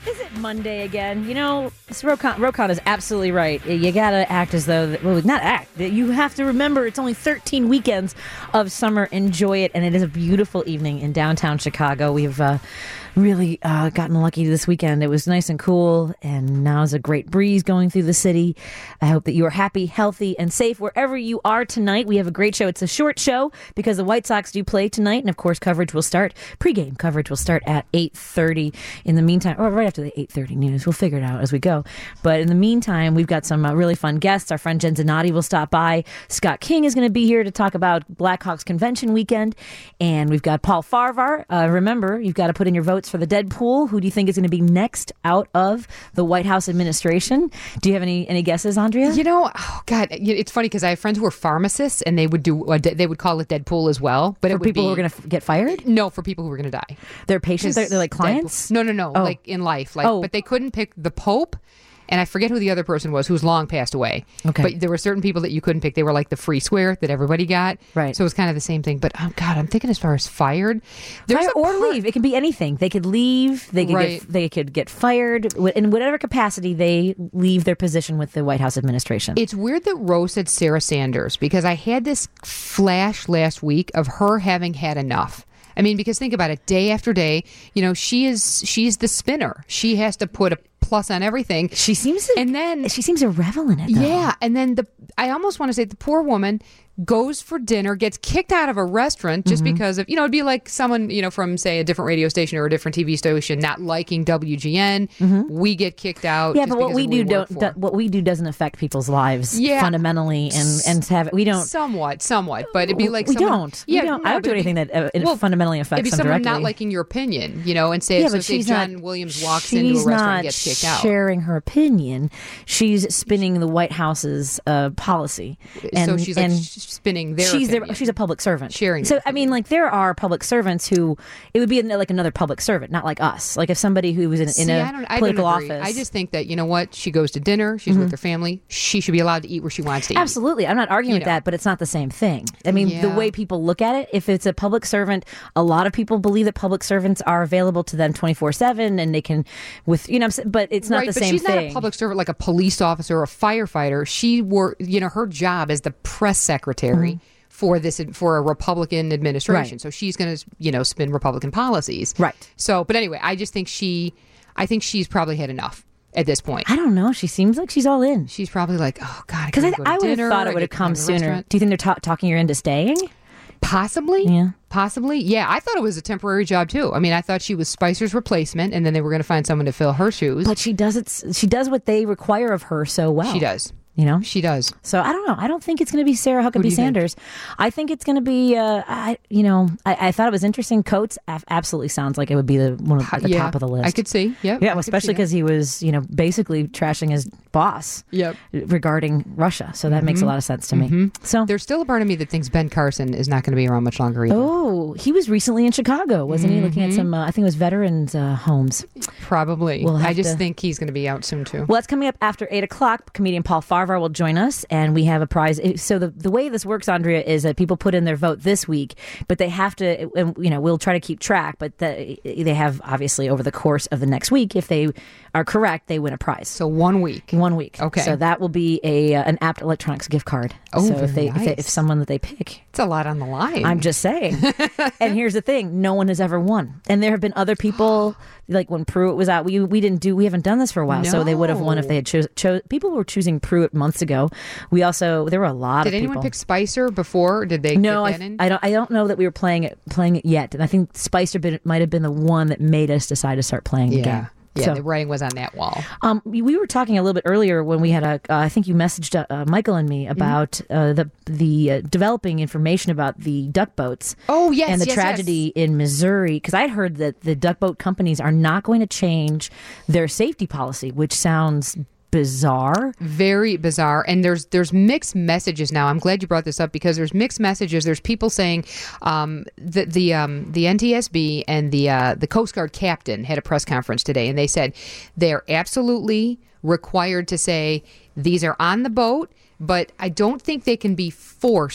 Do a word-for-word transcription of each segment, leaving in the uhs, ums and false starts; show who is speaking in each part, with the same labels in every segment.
Speaker 1: Is it Monday again? You know, Rokon, Rokon is absolutely right. You gotta act as though, that, well, not act. You have to remember it's only thirteen weekends of summer. Enjoy it, and it is a beautiful evening in downtown Chicago. We've uh, really uh, gotten lucky this weekend. It was nice and cool, and now is a great breeze going through the city. I hope that you are happy, healthy, and safe wherever you are tonight. We have a great show. It's a short show because the White Sox do play tonight, and of course, coverage will start. Pre-game coverage will start at eight thirty. In the meantime, or right after the eight thirty news. We'll figure it out as we go. But in the meantime, we've got some uh, really fun guests. Our friend Jen Zanotti will stop by. Scott King is going to be here to talk about Blackhawks convention weekend. And we've got Paul Farahvar. Uh, remember, you've got to put in your votes for the Deadpool. Who do you think is going to be next out of the White House administration? Do you have any, any guesses, Andrea?
Speaker 2: You know, oh God, it's funny because I have friends who are pharmacists and they would do, uh, they would call it Deadpool as well. But
Speaker 1: for
Speaker 2: it would
Speaker 1: people
Speaker 2: be,
Speaker 1: who are going to f- get fired?
Speaker 2: No, for people who are going to die.
Speaker 1: They're patients? They're, they're like clients?
Speaker 2: Deadpool. No, no, no.
Speaker 1: Oh.
Speaker 2: Like in life. Like,
Speaker 1: oh.
Speaker 2: But they couldn't pick the Pope. And I forget who the other person was, who's long passed away.
Speaker 1: Okay.
Speaker 2: But there were certain people that you couldn't pick. They were like the free square that everybody got.
Speaker 1: Right.
Speaker 2: So it was kind of the same thing. But, oh, God, I'm thinking as far as fired.
Speaker 1: Fire or
Speaker 2: part-
Speaker 1: leave. It can be anything. They could leave. They could
Speaker 2: Right.
Speaker 1: get, they could get fired. In whatever capacity they leave their position with the White House administration.
Speaker 2: It's weird that Rose said Sarah Sanders because I had this flash last week of her having had enough. I mean, because think about it, day after day, you know, she is she's the spinner. She has to put a plus on everything.
Speaker 1: She seems
Speaker 2: and then
Speaker 1: she seems irrelevant in it, though.
Speaker 2: Yeah, and then the I almost want to say the poor woman goes for dinner, gets kicked out of a restaurant just
Speaker 1: Mm-hmm.
Speaker 2: because of, you know, it'd be like someone, you know, from, say, a different radio station or a different T V station not liking W G N. Mm-hmm. We get kicked out.
Speaker 1: Yeah,
Speaker 2: just
Speaker 1: but what
Speaker 2: because
Speaker 1: we
Speaker 2: of
Speaker 1: do
Speaker 2: who
Speaker 1: don't
Speaker 2: work
Speaker 1: do,
Speaker 2: for.
Speaker 1: what we do doesn't affect people's lives
Speaker 2: Yeah.
Speaker 1: fundamentally, and and have we don't
Speaker 2: Somewhat, somewhat, but it'd be like
Speaker 1: we
Speaker 2: someone,
Speaker 1: don't.
Speaker 2: Yeah,
Speaker 1: we don't.
Speaker 2: no,
Speaker 1: I don't do
Speaker 2: but it'd
Speaker 1: anything
Speaker 2: be-
Speaker 1: that uh, it
Speaker 2: well,
Speaker 1: fundamentally affects
Speaker 2: It'd be
Speaker 1: them
Speaker 2: someone
Speaker 1: directly.
Speaker 2: not liking your opinion, you know, and say,
Speaker 1: yeah,
Speaker 2: so
Speaker 1: but
Speaker 2: say
Speaker 1: she's
Speaker 2: John
Speaker 1: not,
Speaker 2: Williams walks
Speaker 1: she's
Speaker 2: into a restaurant
Speaker 1: not
Speaker 2: and gets kicked out.
Speaker 1: sharing her opinion. She's spinning the White House's uh, policy, and
Speaker 2: so she's like
Speaker 1: and
Speaker 2: spinning their
Speaker 1: she's
Speaker 2: opinion.
Speaker 1: their, she's a public servant.
Speaker 2: Sharing
Speaker 1: So
Speaker 2: their
Speaker 1: I mean, like there are public servants who it would be like another public servant, not like us. Like if somebody who was in,
Speaker 2: See,
Speaker 1: in a
Speaker 2: I don't, I
Speaker 1: political
Speaker 2: don't agree.
Speaker 1: office.
Speaker 2: I just think that, you know what, she goes to dinner, she's with her family, she should be allowed to eat where she wants to eat.
Speaker 1: Absolutely. I'm not arguing
Speaker 2: You
Speaker 1: with
Speaker 2: know.
Speaker 1: that, but it's not the same thing. I mean, the
Speaker 2: Yeah.
Speaker 1: way people look at it, if it's a public servant, a lot of people believe that public servants are available to them twenty-four seven and they can, with, you know, what I'm saying? But it's not
Speaker 2: right,
Speaker 1: the
Speaker 2: but
Speaker 1: same
Speaker 2: she's
Speaker 1: thing.
Speaker 2: not a public servant like a police officer or a firefighter. She were, you know, her job is the press secretary for this for a Republican administration.
Speaker 1: Right.
Speaker 2: So she's going to, you know, spin Republican policies.
Speaker 1: Right.
Speaker 2: So, but anyway, I just think she, I think she's probably had enough at this point.
Speaker 1: I don't know. She seems like she's all in.
Speaker 2: She's probably like, oh God,
Speaker 1: Because I,
Speaker 2: go to
Speaker 1: I would have
Speaker 2: dinner,
Speaker 1: thought
Speaker 2: I
Speaker 1: it would have
Speaker 2: get to
Speaker 1: come
Speaker 2: go to the
Speaker 1: sooner.
Speaker 2: restaurant.
Speaker 1: Do you think they're ta- talking her into staying?
Speaker 2: Possibly.
Speaker 1: Yeah.
Speaker 2: Possibly. Yeah, I thought it was a temporary job too. I mean, I thought she was Spicer's replacement and then they were going to find someone to fill her shoes.
Speaker 1: But she does it. She does what they require of her so well.
Speaker 2: She does.
Speaker 1: You know?
Speaker 2: She does.
Speaker 1: So I don't know. I don't think it's going to be Sarah
Speaker 2: do
Speaker 1: Huckabee
Speaker 2: you think?
Speaker 1: Sanders. I think it's going to be, uh, I, you know, I, I thought it was interesting. Coates af- absolutely sounds like it would be the one of the
Speaker 2: yeah,
Speaker 1: top of the list.
Speaker 2: I could see. Yep.
Speaker 1: Yeah,
Speaker 2: I
Speaker 1: well,
Speaker 2: could see
Speaker 1: especially
Speaker 2: that.
Speaker 1: because he was, you know, basically trashing his boss
Speaker 2: Yep.
Speaker 1: regarding Russia. So that makes a lot of sense to me. So,
Speaker 2: There's still a part of me that thinks Ben Carson is not going to be around much longer either.
Speaker 1: oh, he was recently in Chicago, wasn't he? Looking at some, uh, I think it was veterans' uh, homes.
Speaker 2: Probably.
Speaker 1: We'll have
Speaker 2: I just
Speaker 1: to-
Speaker 2: think he's going to be out soon too.
Speaker 1: Well, that's coming up after eight o'clock. Comedian Paul Farahvar will join us, and we have a prize. So the the way this works, Andrea, is that people put in their vote this week, but they have to, and you know, we'll try to keep track, but the, they have obviously over the course of the next week, if they are correct, they win a prize.
Speaker 2: So one week.
Speaker 1: One week.
Speaker 2: Okay.
Speaker 1: So that will be a uh, an Apt Electronics gift card.
Speaker 2: Oh,
Speaker 1: so if
Speaker 2: very
Speaker 1: they, if they
Speaker 2: nice.
Speaker 1: if someone that they pick.
Speaker 2: It's a lot on the line.
Speaker 1: I'm just saying. And here's the thing: no one has ever won, and there have been other people. Like when Pruitt was out, we we didn't do we haven't done this for a while, so they would have won if they had chose. Cho- people were choosing Pruitt months ago. We also there were a lot
Speaker 2: Did
Speaker 1: of
Speaker 2: anyone
Speaker 1: people.
Speaker 2: pick Spicer before? Or did they
Speaker 1: No,
Speaker 2: get
Speaker 1: I,
Speaker 2: that in?
Speaker 1: I don't. I don't know that we were playing it playing it yet, and I think Spicer been, might have been the one that made us decide to start playing the
Speaker 2: yeah.
Speaker 1: game.
Speaker 2: Yeah,
Speaker 1: So-
Speaker 2: the writing was on that wall.
Speaker 1: Um, we, we were talking a little bit earlier when we had a. Uh, I think you messaged uh, uh, Michael and me about
Speaker 2: Mm-hmm.
Speaker 1: uh, the the uh, developing information about the duck boats.
Speaker 2: Oh, yes,
Speaker 1: and the
Speaker 2: yes,
Speaker 1: tragedy in Missouri. Because I'd heard that the duck boat companies are not going to change their safety policy, which sounds bizarre.
Speaker 2: Very bizarre, and there's there's mixed messages now. I'm glad you brought this up because there's mixed messages. There's people saying um, the the um, the N T S B and the uh, the Coast Guard captain had a press conference today, and they said they're absolutely required to say these are on the boat, but I don't think they can be forced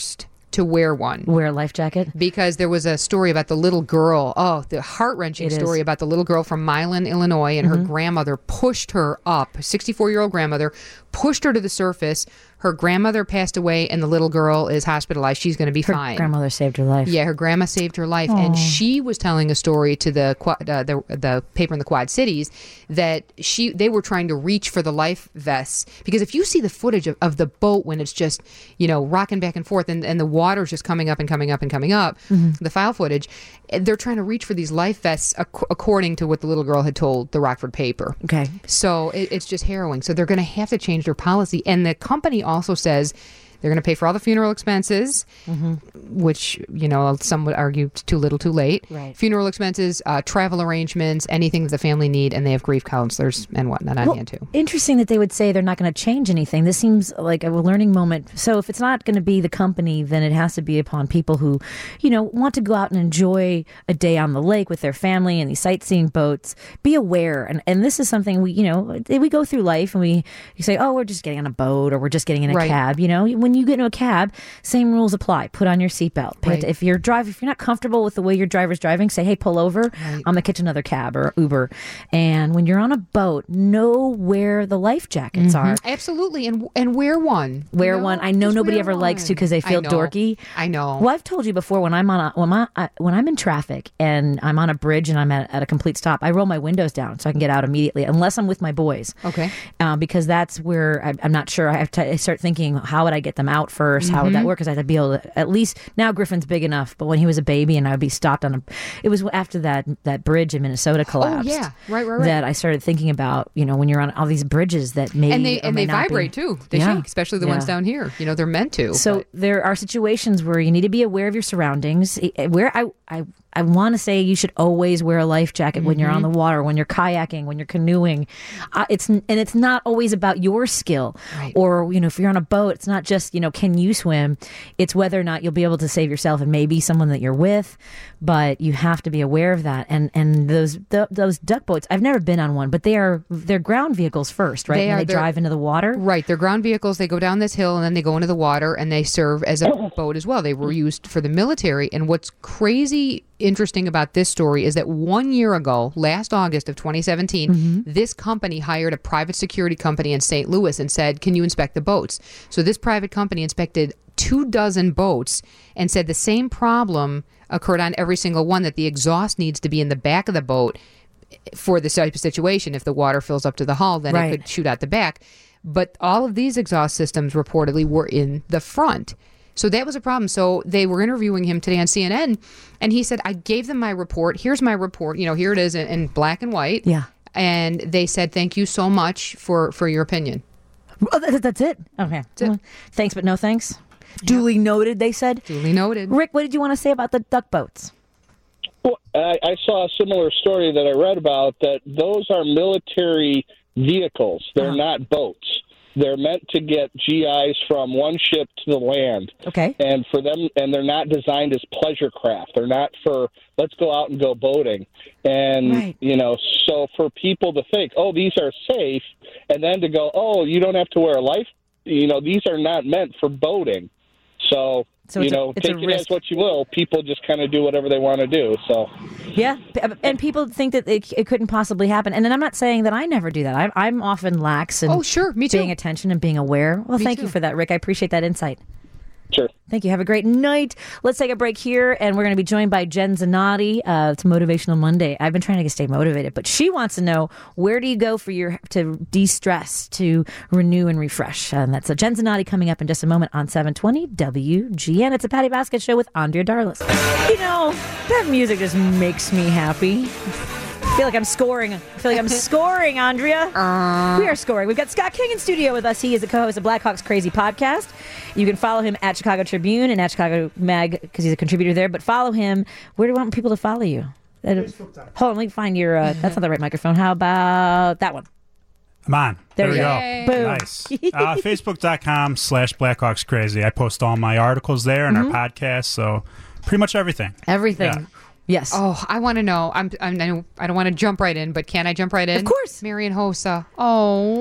Speaker 2: to wear one.
Speaker 1: Wear a life jacket?
Speaker 2: Because there was a story about the little girl. Oh, the heart-wrenching
Speaker 1: It
Speaker 2: story
Speaker 1: is.
Speaker 2: about the little girl from Milan, Illinois, and
Speaker 1: Mm-hmm.
Speaker 2: her grandmother pushed her up. sixty-four-year-old grandmother pushed her to the surface. Her grandmother passed away, and the little girl is hospitalized. She's going to be
Speaker 1: Her
Speaker 2: fine.
Speaker 1: grandmother saved her life.
Speaker 2: Yeah, her grandma saved her life, and she was telling a story to the quad, uh, the the paper in the Quad Cities that she they were trying to reach for the life vests, because if you see the footage of, of the boat when it's just, you know, rocking back and forth and, and the water's just coming up and coming up and coming up,
Speaker 1: Mm-hmm.
Speaker 2: the file footage, they're trying to reach for these life vests ac- according to what the little girl had told the Rockford paper.
Speaker 1: Okay.
Speaker 2: So it, it's just harrowing. So they're going to have to change their policy. And the company also says they're going to pay for all the funeral expenses,
Speaker 1: Mm-hmm.
Speaker 2: which, you know, some would argue too little too late.
Speaker 1: Right.
Speaker 2: Funeral expenses, uh, travel arrangements, anything that the family need, and they have grief counselors and whatnot on
Speaker 1: Well,
Speaker 2: hand too.
Speaker 1: interesting that they would say they're not going to change anything. This seems like a learning moment. So if it's not going to be the company, then it has to be upon people who, you know, want to go out and enjoy a day on the lake with their family and these sightseeing boats. Be aware. And, and this is something we, you know, we go through life and we you say, oh, we're just getting on a boat or we're just getting in a
Speaker 2: Right.
Speaker 1: cab. You know, when you get into a cab, same rules apply. Put on your seatbelt. Pay
Speaker 2: Right.
Speaker 1: att- If you're driving, if you're not comfortable with the way your driver's driving, say, hey, pull over. I'm going to catch another cab or Uber. And when you're on a boat, know where the life jackets are.
Speaker 2: Absolutely, and and wear one.
Speaker 1: Wear
Speaker 2: You know?
Speaker 1: one. I know
Speaker 2: Just
Speaker 1: nobody
Speaker 2: wear
Speaker 1: ever likes to
Speaker 2: one.
Speaker 1: because they
Speaker 2: I
Speaker 1: feel
Speaker 2: know.
Speaker 1: dorky.
Speaker 2: I know.
Speaker 1: Well, I've told you before when I'm on a when, my, I, when I'm in traffic and I'm on a bridge and I'm at, at a complete stop, I roll my windows down so I can get out immediately, unless I'm with my boys.
Speaker 2: Okay.
Speaker 1: Um, because that's where I, I'm not sure. I have to I start thinking, how would I get them out first? How would
Speaker 2: Mm-hmm.
Speaker 1: that work? Because I had to be able to, at least now Griffin's big enough, but when he was a baby and I would be stopped on a, it was after that that bridge in Minnesota collapsed.
Speaker 2: Oh, yeah. Right, right, right.
Speaker 1: That I started thinking about, you know, when you're on all these bridges that may
Speaker 2: And they
Speaker 1: or
Speaker 2: and
Speaker 1: may
Speaker 2: they
Speaker 1: not be-
Speaker 2: vibrate too. They
Speaker 1: Yeah.
Speaker 2: shake, especially the ones
Speaker 1: Yeah.
Speaker 2: down here. You know, they're meant to.
Speaker 1: So
Speaker 2: but-
Speaker 1: there are situations where you need to be aware of your surroundings. I- Where I I, I want to say you should always wear a life jacket when you're on
Speaker 2: Mm-hmm.
Speaker 1: the water, when you're kayaking, when you're canoeing. Uh, it's and it's not always about your skill,
Speaker 2: Right.
Speaker 1: or you know, if you're on a boat, it's not just you know, can you swim? It's whether or not you'll be able to save yourself and maybe someone that you're with. But you have to be aware of that. And and those th- those duck boats, I've never been on one, but they are they're ground vehicles first, right?
Speaker 2: They
Speaker 1: when
Speaker 2: are.
Speaker 1: they
Speaker 2: They're-
Speaker 1: drive into the water.
Speaker 2: Right, they're ground vehicles. They go down this hill and then they go into the water and they serve as a boat as well. They were used for the military. And what's crazy interesting about this story is that one year ago, last August of twenty seventeen, this company hired a private security company in Saint Louis and said, can you inspect the boats? So this private company inspected two dozen boats and said the same problem occurred on every single one, that the exhaust needs to be in the back of the boat for this type of situation. If the water fills up to the hull, then
Speaker 1: Right.
Speaker 2: it could shoot out the back. But all of these exhaust systems reportedly were in the front. So that was a problem. So they were interviewing him today on C N N, and he said, I gave them my report. Here's my report. You know, here it is in, in black and white.
Speaker 1: Yeah.
Speaker 2: And they said, thank you so much for, for your opinion.
Speaker 1: Oh, that, that's it. Okay. Well, thanks, but no thanks. Duly noted, they said.
Speaker 2: Duly noted.
Speaker 1: Rick, what did you want to say about the duck boats?
Speaker 3: Well, I, I saw a similar story that I read about, that those are military vehicles. They're
Speaker 1: Uh-huh.
Speaker 3: not boats. They're meant to get G Is from one ship to the land.
Speaker 1: Okay.
Speaker 3: And for them, and they're not designed as pleasure craft. They're not for, let's go out and go boating. And,
Speaker 1: Right.
Speaker 3: you know, so for people to think, oh, these are safe, and then to go, oh, you don't have to wear a life, you know, these are not meant for boating. So,
Speaker 1: So
Speaker 3: you
Speaker 1: it's a-
Speaker 3: know,
Speaker 1: it's a
Speaker 3: take it
Speaker 1: risk.
Speaker 3: as what you will. People just kind of do whatever they want to do. So,
Speaker 1: Yeah. P- And people think that it, it couldn't possibly happen. And then I'm not saying that I never do that. I'm, I'm often lax in
Speaker 2: Oh, sure. Me too.
Speaker 1: paying attention and being aware. Well,
Speaker 2: Me
Speaker 1: thank you
Speaker 2: too.
Speaker 1: for that, Rick. I appreciate that insight.
Speaker 3: sure.
Speaker 1: Thank you. Have a great night. Let's take a break here, and we're going to be joined by Jen Zanotti. Uh, it's Motivational Monday. I've been trying to stay motivated, but she wants to know, where do you go for your to de-stress, to renew and refresh? And that's a Jen Zanotti coming up in just a moment on seven twenty W G N. It's a Patty Basket Show with Andrea Darlis. You know, that music just makes me happy. I feel like I'm scoring. I feel like I'm scoring, Andrea. We are scoring. We've got Scott King in studio with us. He is the co-host of Blackhawks Crazy podcast. You can follow him at Chicago Tribune and at Chicago Mag because he's a contributor there. But follow him. Where do you want people to follow you? Facebook. Hold on, let me find your. Uh, that's not the right microphone. How about that one?
Speaker 4: I'm on.
Speaker 1: There
Speaker 4: There, we
Speaker 1: you
Speaker 4: go.
Speaker 2: Yay.
Speaker 1: Boom.
Speaker 4: Nice. Uh, Facebook.com slash Blackhawks Crazy. I post all my articles there and
Speaker 1: Mm-hmm.
Speaker 4: our podcast, so pretty much everything.
Speaker 1: Everything.
Speaker 4: Yeah.
Speaker 1: Yes.
Speaker 2: Oh, I want to know. I'm, I'm, I don't- I don't want to jump right in, but can I jump right in?
Speaker 1: Of course.
Speaker 2: Marian Hossa. Oh.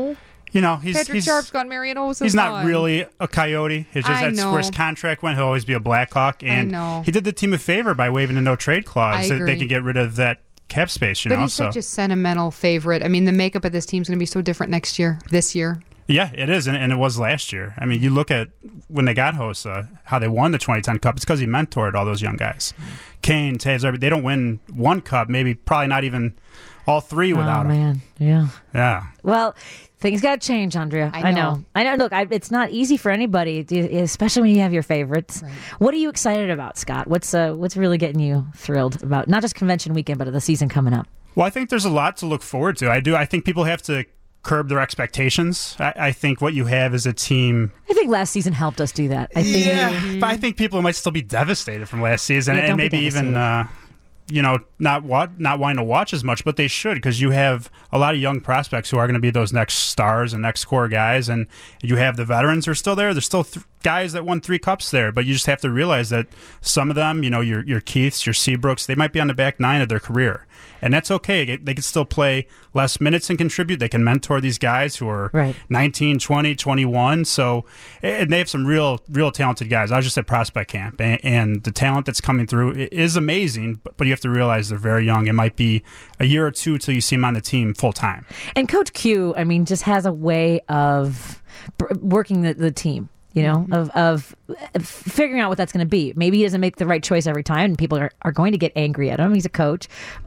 Speaker 4: You know, he's
Speaker 2: Patrick
Speaker 4: he's,
Speaker 2: Sharp's gone. Marion Olsen's
Speaker 4: he's not
Speaker 2: gone.
Speaker 4: really a Coyote. It's just
Speaker 2: I
Speaker 4: that's
Speaker 2: know.
Speaker 4: where his contract went. He'll always be a Blackhawk. And
Speaker 2: know.
Speaker 4: he did the team a favor by waiving a no-trade clause
Speaker 2: I
Speaker 4: so that they
Speaker 2: agree.
Speaker 4: can get rid of that cap space, you
Speaker 2: But
Speaker 4: know?
Speaker 2: he's
Speaker 4: so
Speaker 2: such a sentimental favorite. I mean, the makeup of this team's going to be so different next year, this year.
Speaker 4: Yeah, it is, and, and it was last year. I mean, you look at when they got Hossa, how they won the twenty ten Cup. It's because he mentored all those young guys. Kane, Taves, they don't win one cup, maybe probably not even all three without
Speaker 1: oh,
Speaker 4: him.
Speaker 1: man. Yeah.
Speaker 4: Yeah.
Speaker 1: Well, things got to change, Andrea.
Speaker 2: I
Speaker 1: I
Speaker 2: know.
Speaker 1: know. I know. Look, I, it's not easy for anybody, especially when you have your favorites.
Speaker 2: Right.
Speaker 1: What are you excited about, Scott? What's uh, what's really getting you thrilled about not just convention weekend, but the season coming up?
Speaker 4: Well, I think there's a lot to look forward to. I do. I think people have to curb their expectations. I, I think what you have is a team.
Speaker 1: I think last season helped us do that. I think.
Speaker 4: Yeah, but I think people might still be devastated from last season,
Speaker 1: Yeah,
Speaker 4: and
Speaker 1: don't be
Speaker 4: maybe even, uh, you know, not wa- not wanting to watch as much, but they should, because you have a lot of young prospects who are going to be those next stars and next core guys, and you have the veterans who are still there. There's still th- guys that won three cups there, but you just have to realize that some of them, you know, your your Keiths, your Seabrooks, they might be on the back nine of their career. And that's okay. They can still play less minutes and contribute. They can mentor these guys who are
Speaker 1: Right.
Speaker 4: nineteen, twenty, twenty-one. So, and they have some real, real talented guys. I was just at prospect camp, and, and the talent that's coming through is amazing. But, but you have to realize they're very young. It might be a year or two till you see them on the team full time.
Speaker 1: And Coach Q, I mean, just has a way of br- working the, the team. You know,
Speaker 2: Mm-hmm.
Speaker 1: of of figuring out what that's going to be. Maybe he doesn't make the right choice every time, and people are, are going to get angry at him. He's a coach,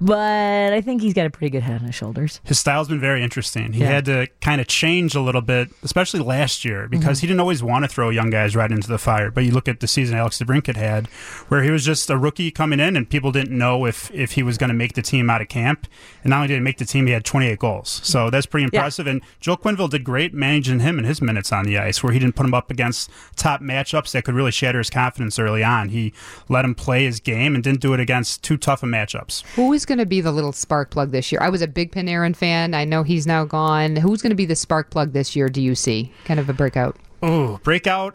Speaker 1: but I think he's got a pretty good head on his shoulders.
Speaker 4: His style's been very interesting. He
Speaker 1: Yeah.
Speaker 4: had to kind of change a little bit, especially last year, because
Speaker 1: Mm-hmm.
Speaker 4: he didn't always want to throw young guys right into the fire. But you look at the season Alex DeBrincat had, where he was just a rookie coming in, and people didn't know if, if he was going to make the team out of camp. And not only did he make the team, he had twenty-eight goals. So that's pretty impressive. And Joe Quenneville did great managing him and his minutes on the ice, where he didn't put him up against top matchups that could really shatter his confidence early on. He let him play his game and didn't do it against too tough of matchups.
Speaker 2: Who is going to be the little spark plug this year? I was a big Panarin fan. I know he's now gone. Who's going to be the spark plug this year, do you see? Kind of a breakout.
Speaker 4: Oh, breakout.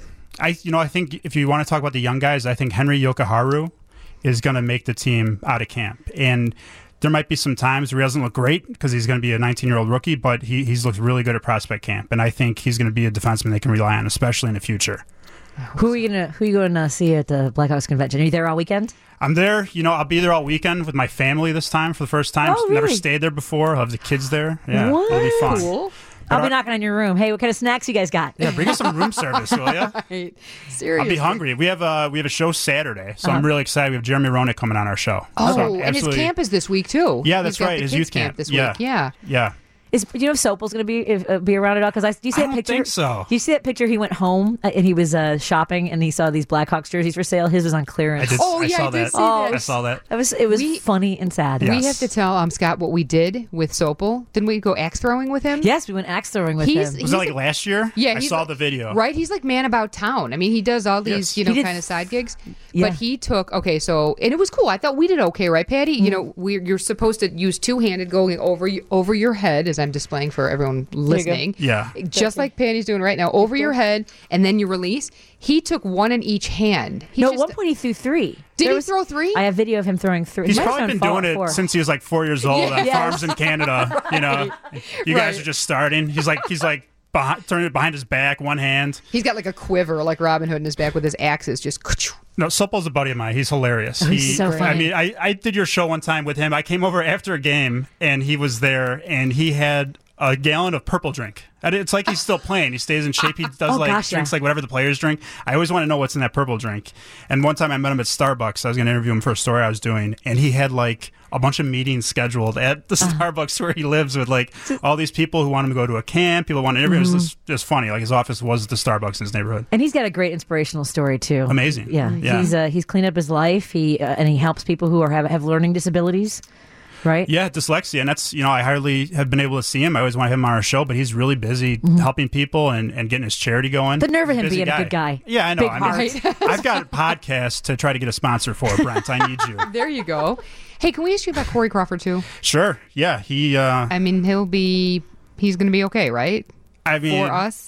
Speaker 4: I you know, I think if you want to talk about the young guys, I think Henry Yokoharu is going to make the team out of camp. And there might be some times where he doesn't look great because he's going to be a nineteen-year-old rookie, but he, he's looked really good at prospect camp. And I think he's going to be a defenseman they can rely on, especially in the future.
Speaker 1: Who are you gonna Who are you going to see at the Blackhawks convention? Are you there all weekend?
Speaker 4: I'm there. You know, I'll be there all weekend with my family this time for the first time.
Speaker 1: Oh,
Speaker 4: Never
Speaker 1: really?
Speaker 4: stayed there before. I'll have the kids there. Yeah,
Speaker 1: What?
Speaker 4: it'll be fun.
Speaker 2: Cool.
Speaker 1: I'll
Speaker 4: But
Speaker 1: be
Speaker 4: I-
Speaker 1: knocking on your room. Hey, what kind of snacks you guys got?
Speaker 4: Yeah, bring us some room service, will you?
Speaker 2: Right. Seriously.
Speaker 4: I'll be hungry. We have a we have a show Saturday, so
Speaker 1: Uh-huh.
Speaker 4: I'm really excited. We have Jeremy Roenick coming on our show.
Speaker 2: Oh,
Speaker 4: So I'm
Speaker 2: and his
Speaker 4: absolutely-
Speaker 2: camp is this week, too.
Speaker 4: Yeah,
Speaker 2: He's
Speaker 4: that's
Speaker 2: got
Speaker 4: right.
Speaker 2: the
Speaker 4: His
Speaker 2: kids
Speaker 4: youth camp.
Speaker 2: this
Speaker 4: Yeah.
Speaker 2: week. Yeah.
Speaker 4: Yeah.
Speaker 1: Is do you know if Sopel's going to be if, uh, be around at all? Because I do you see
Speaker 4: I
Speaker 1: that
Speaker 4: don't
Speaker 1: picture?
Speaker 4: think so.
Speaker 1: Do you see that picture? He went home uh, and he was uh, shopping and he saw these Blackhawks jerseys for sale. His was on
Speaker 4: I
Speaker 1: clearance.
Speaker 4: did.
Speaker 2: Oh,
Speaker 4: I
Speaker 2: yeah,
Speaker 4: saw
Speaker 2: I did
Speaker 4: that.
Speaker 2: see
Speaker 1: Oh,
Speaker 4: I saw that.
Speaker 1: It was it was
Speaker 2: We-
Speaker 1: funny and sad.
Speaker 4: Yeah.
Speaker 2: We
Speaker 4: Yes.
Speaker 2: have to tell um, Scott what we did with Sopel. Didn't we go axe throwing with him?
Speaker 1: Yes, we went axe throwing with
Speaker 2: He's-
Speaker 1: him.
Speaker 4: Was that like last year?
Speaker 2: Yeah,
Speaker 4: I
Speaker 2: he's
Speaker 4: saw
Speaker 2: like-
Speaker 4: the video.
Speaker 2: Right? He's like man about town. I mean, he does all these,
Speaker 4: Yes.
Speaker 2: you know,
Speaker 1: He did-
Speaker 2: kind of side gigs.
Speaker 1: Yeah.
Speaker 2: But he took, okay, so, and it was cool. I thought we did okay, right, Patty?
Speaker 1: Mm-hmm.
Speaker 2: You know, we're, you're supposed to use two-handed going over y- over your head, as I'm displaying for everyone listening.
Speaker 4: Yeah.
Speaker 2: Just like Patty's doing right now, over your head, and then you release. He took one in each hand. He
Speaker 1: No,
Speaker 2: just,
Speaker 1: at one point he threw three.
Speaker 2: Did
Speaker 1: There
Speaker 2: he throw three?
Speaker 1: I have video of him throwing three.
Speaker 4: He's
Speaker 1: He might have
Speaker 4: probably been
Speaker 1: thrown
Speaker 4: doing it
Speaker 1: four.
Speaker 4: since he was like four years old on
Speaker 1: Yes.
Speaker 4: farms in Canada. You know, you guys
Speaker 2: Right.
Speaker 4: are just starting. He's like he's like behind, turning it behind his back, one hand.
Speaker 2: He's got like a quiver, like Robin Hood in his back with his axes, just.
Speaker 4: No, Sopel's a buddy of mine. He's hilarious.
Speaker 1: Oh, he's
Speaker 4: he,
Speaker 1: so
Speaker 4: I
Speaker 1: funny.
Speaker 4: mean, I, I did your show one time with him. I came over after a game, and he was there, and he had a gallon of purple drink. And it's like he's still playing. He stays in shape. He does
Speaker 1: Oh,
Speaker 4: like
Speaker 1: gosh,
Speaker 4: drinks
Speaker 1: yeah.
Speaker 4: like whatever the players drink. I always want to know what's in that purple drink. And one time I met him at Starbucks. I was going to interview him for a story I was doing, and he had like a bunch of meetings scheduled at the
Speaker 1: Uh-huh.
Speaker 4: Starbucks where he lives with like all these people who want him to go to a camp. People want to interview him.
Speaker 1: Mm-hmm.
Speaker 4: It was just, just funny. Like his office was the Starbucks in his neighborhood.
Speaker 1: And he's got a great inspirational story too.
Speaker 4: Amazing.
Speaker 1: Yeah,
Speaker 4: Yeah.
Speaker 1: he's uh, he's cleaned up his life. He uh, and he helps people who are have have learning disabilities. Right.
Speaker 4: Yeah, dyslexia, and that's you know I hardly have been able to see him. I always want him on our show, but he's really busy helping people and, and getting his charity going.
Speaker 1: The nerve of him
Speaker 4: Busy
Speaker 1: being a good guy.
Speaker 4: Yeah, I know.
Speaker 1: Big
Speaker 4: I mean,
Speaker 1: heart.
Speaker 4: I've got a podcast to try to get a sponsor for, Brent. I need you.
Speaker 2: There you go. Hey, can we ask you about Corey Crawford, too?
Speaker 4: Sure. Yeah, he. Uh,
Speaker 2: I mean, he'll be, he's going to be okay, right?
Speaker 4: I mean,
Speaker 2: For us?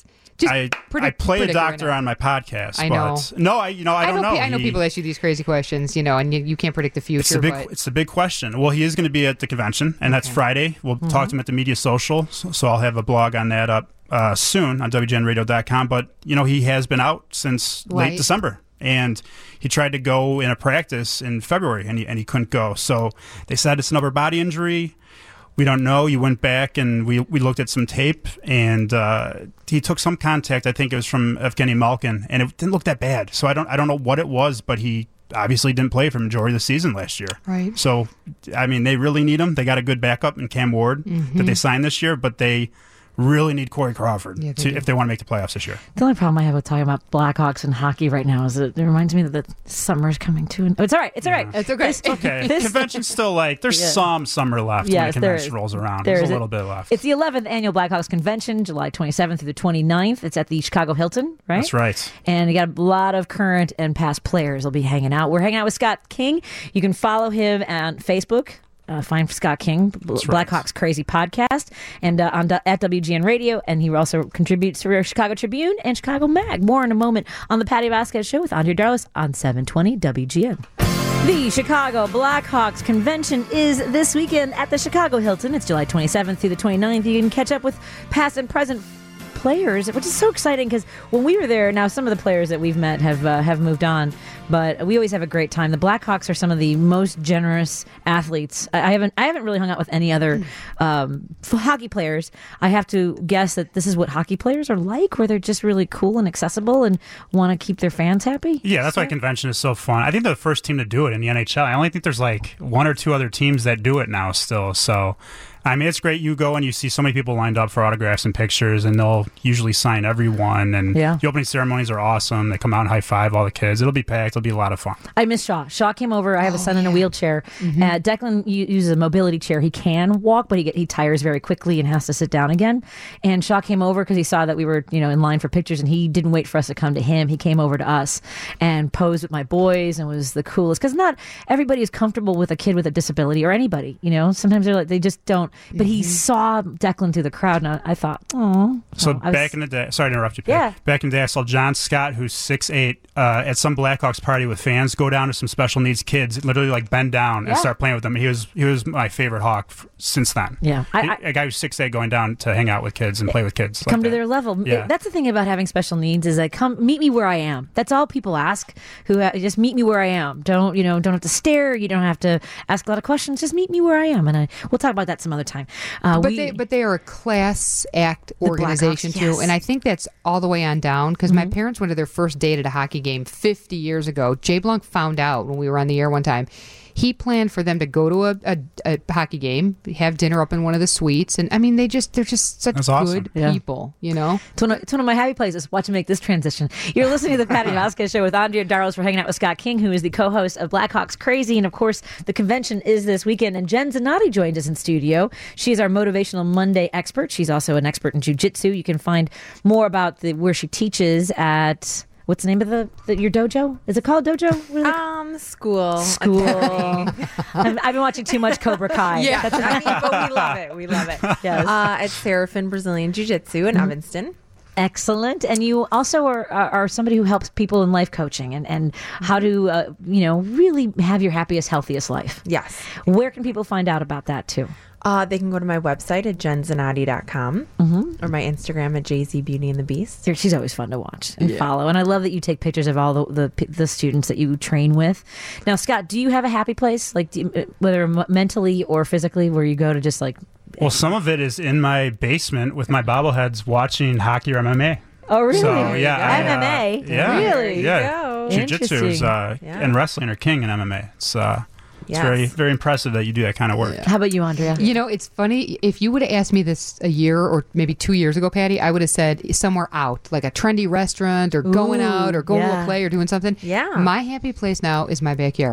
Speaker 2: Just
Speaker 4: I,
Speaker 2: predict-
Speaker 4: I play a
Speaker 2: predict right
Speaker 4: doctor
Speaker 2: now.
Speaker 4: on my podcast.
Speaker 2: I know.
Speaker 4: But no, I you know I,
Speaker 2: I
Speaker 4: don't
Speaker 2: know,
Speaker 4: know.
Speaker 2: pe- I know
Speaker 4: He-
Speaker 2: people ask you these crazy questions, you know, and you, you can't predict the future.
Speaker 4: It's the big.
Speaker 2: but
Speaker 4: It's the big question. Well, he is going to be at the convention, and that's
Speaker 2: Okay.
Speaker 4: Friday. We'll
Speaker 1: Mm-hmm.
Speaker 4: talk to him at the Media Social, so, so I'll have a blog on that up uh, soon on W G N radio dot com. But you know, he has been out since
Speaker 2: Right.
Speaker 4: late December, and he tried to go in a practice in February, and he and he couldn't go. So they said it's an upper body injury. We don't know. You went back and we, we looked at some tape, and uh, he took some contact. I think it was from Evgeny Malkin, and it didn't look that bad. So I don't I don't know what it was, but he obviously didn't play for the majority of the season last year.
Speaker 2: Right.
Speaker 4: So, I mean, they really need him. They got a good backup in Cam Ward that they signed this year, but they really need Corey Crawford
Speaker 2: Yeah, they
Speaker 4: to,
Speaker 2: do.
Speaker 4: if they want to make the playoffs this year.
Speaker 1: The only problem I have with talking about Blackhawks and hockey right now is that it reminds me that the summer's coming to an. Oh, it's all right. It's all right.
Speaker 2: It's okay.
Speaker 1: This-
Speaker 4: Okay,
Speaker 1: this-
Speaker 4: convention's still like there's
Speaker 1: Yeah.
Speaker 4: some summer left
Speaker 1: Yes,
Speaker 4: when the
Speaker 1: there
Speaker 4: convention
Speaker 1: is.
Speaker 4: rolls around.
Speaker 1: There
Speaker 4: There's
Speaker 1: is
Speaker 4: a
Speaker 1: a-
Speaker 4: little bit left.
Speaker 1: It's the eleventh annual Blackhawks convention, July twenty-seventh through the twenty-ninth. It's at the Chicago Hilton, right?
Speaker 4: That's right.
Speaker 1: And you got a lot of current and past players will be hanging out. We're hanging out with Scott King. You can follow him on Facebook. Uh, find Scott King, B-
Speaker 4: That's right.
Speaker 1: Blackhawks Crazy Podcast, and uh, on at W G N Radio. And he also contributes to Chicago Tribune and Chicago Mag. More in a moment on the Patty Vasquez Show with Andrea Darlis on seven twenty W G N. The Chicago Blackhawks convention is this weekend at the Chicago Hilton. It's July twenty-seventh through the twenty-ninth. You can catch up with past and present players, which is so exciting because when we were there, now some of the players that we've met have uh, have moved on, but we always have a great time. The Blackhawks are some of the most generous athletes. I, I haven't I haven't really hung out with any other um, f- hockey players. I have to guess that this is what hockey players are like, where they're just really cool and accessible and want to keep their fans happy.
Speaker 4: Yeah, that's why convention is so fun. I think they're the first team to do it in the N H L. I only think there's like one or two other teams that do it now still. So, I mean, it's great. You go and you see so many people lined up for autographs and pictures, and they'll usually sign everyone. And
Speaker 1: Yeah.
Speaker 4: the opening ceremonies are awesome. They come out and high five all the kids. It'll be packed. It'll be a lot of fun.
Speaker 1: I miss Shaw. Shaw came over. I have a son in a wheelchair. Uh, Declan u- uses a mobility chair. He can walk, but he get, he tires very quickly and has to sit down again. And Shaw came over because he saw that we were, you know, in line for pictures, and he didn't wait for us to come to him. He came over to us and posed with my boys and was the coolest. Because not everybody is comfortable with a kid with a disability or anybody. You know, sometimes they're like they just don't. But he saw Declan through the crowd, and I, I thought, oh.
Speaker 4: So back in the day, sorry to interrupt you, Pat.
Speaker 1: Yeah.
Speaker 4: Back in the day, I saw John Scott, who's six eight, uh, at some Blackhawks party with fans, go down to some special needs kids, literally like bend down
Speaker 1: Yeah.
Speaker 4: and start playing with them. He was he was my favorite Hawk f- since then.
Speaker 1: Yeah. I- I-
Speaker 4: a guy who's six eight going down to hang out with kids and play with kids.
Speaker 1: come
Speaker 4: like
Speaker 1: to
Speaker 4: that.
Speaker 1: their level.
Speaker 4: Yeah.
Speaker 1: That's the thing about having special needs is like come meet me where I am. That's all people ask. Who ha- just meet me where I am. Don't you know? Don't have to stare. You don't have to ask a lot of questions. Just meet me where I am, and I we'll talk about that some other time. Uh,
Speaker 2: But
Speaker 1: we,
Speaker 2: they but they are a class act
Speaker 1: The
Speaker 2: organization
Speaker 1: Blackhawks,
Speaker 2: too,
Speaker 1: yes.
Speaker 2: and I think that's all the way on down because my parents went to their first date at a hockey game fifty years ago. Jay Blanc found out when we were on the air one time. He planned for them to go to a, a, a hockey game, have dinner up in one of the suites, and I mean they just they're just such
Speaker 4: That's awesome.
Speaker 2: good
Speaker 1: Yeah.
Speaker 2: people, you know.
Speaker 1: It's one, of, it's one of my happy places. Watch him make this transition. You're listening to the Patty Vasquez Show with Andrea Darlos. We're hanging out with Scott King, who is the co-host of Blackhawks Crazy. And, of course, the convention is this weekend. And Jen Zanotti joined us in studio. She is our Motivational Monday expert. She's also an expert in jiu-jitsu. You can find more about the, where she teaches at... What's the name of the, the your dojo? Is it called dojo? What is it?
Speaker 5: Um, school.
Speaker 1: School.
Speaker 5: Academy.
Speaker 1: I'm- I've been watching too much Cobra Kai.
Speaker 5: Yeah,
Speaker 1: That's
Speaker 5: I mean, but we love it. We love it.
Speaker 1: Yes.
Speaker 5: Uh, it's Seraphin Brazilian Jiu Jitsu in Evanston.
Speaker 1: Excellent. And you also are, are, are somebody who helps people in life coaching and, and how to, uh, you know, really have your happiest, healthiest life.
Speaker 5: Yes.
Speaker 1: Where can people find out about that too?
Speaker 5: Uh, they can go to my website at jen zanotti dot com or my Instagram at J Z Beauty and the Beast.
Speaker 1: She's always fun to watch and follow. And I love that you take pictures of all the, the, the students that you train with. Now, Scott, do you have a happy place, like do you, whether m- mentally or physically, where you go to just like,
Speaker 4: Well, some of it is in my basement with my bobbleheads watching hockey or M M A.
Speaker 1: oh, really?
Speaker 4: So yeah, I,
Speaker 1: M M A?
Speaker 4: uh, yeah,
Speaker 1: Really?
Speaker 4: yeah.
Speaker 5: go.
Speaker 4: Jiu-jitsu is,
Speaker 1: Interesting.
Speaker 4: uh,
Speaker 5: Yeah.
Speaker 4: and wrestling are king in M M A. It's uh, it's
Speaker 5: Yes.
Speaker 4: very very impressive that you do that kind of work.
Speaker 1: How about you, Andrea?
Speaker 2: You know, it's funny. If you would have asked me this a year or maybe two years ago, Patty, I would have said somewhere out, like a trendy restaurant or going
Speaker 1: Ooh,
Speaker 2: out or going to
Speaker 1: yeah.
Speaker 2: a play or doing something.
Speaker 5: Yeah.
Speaker 2: My happy place now is my backyard.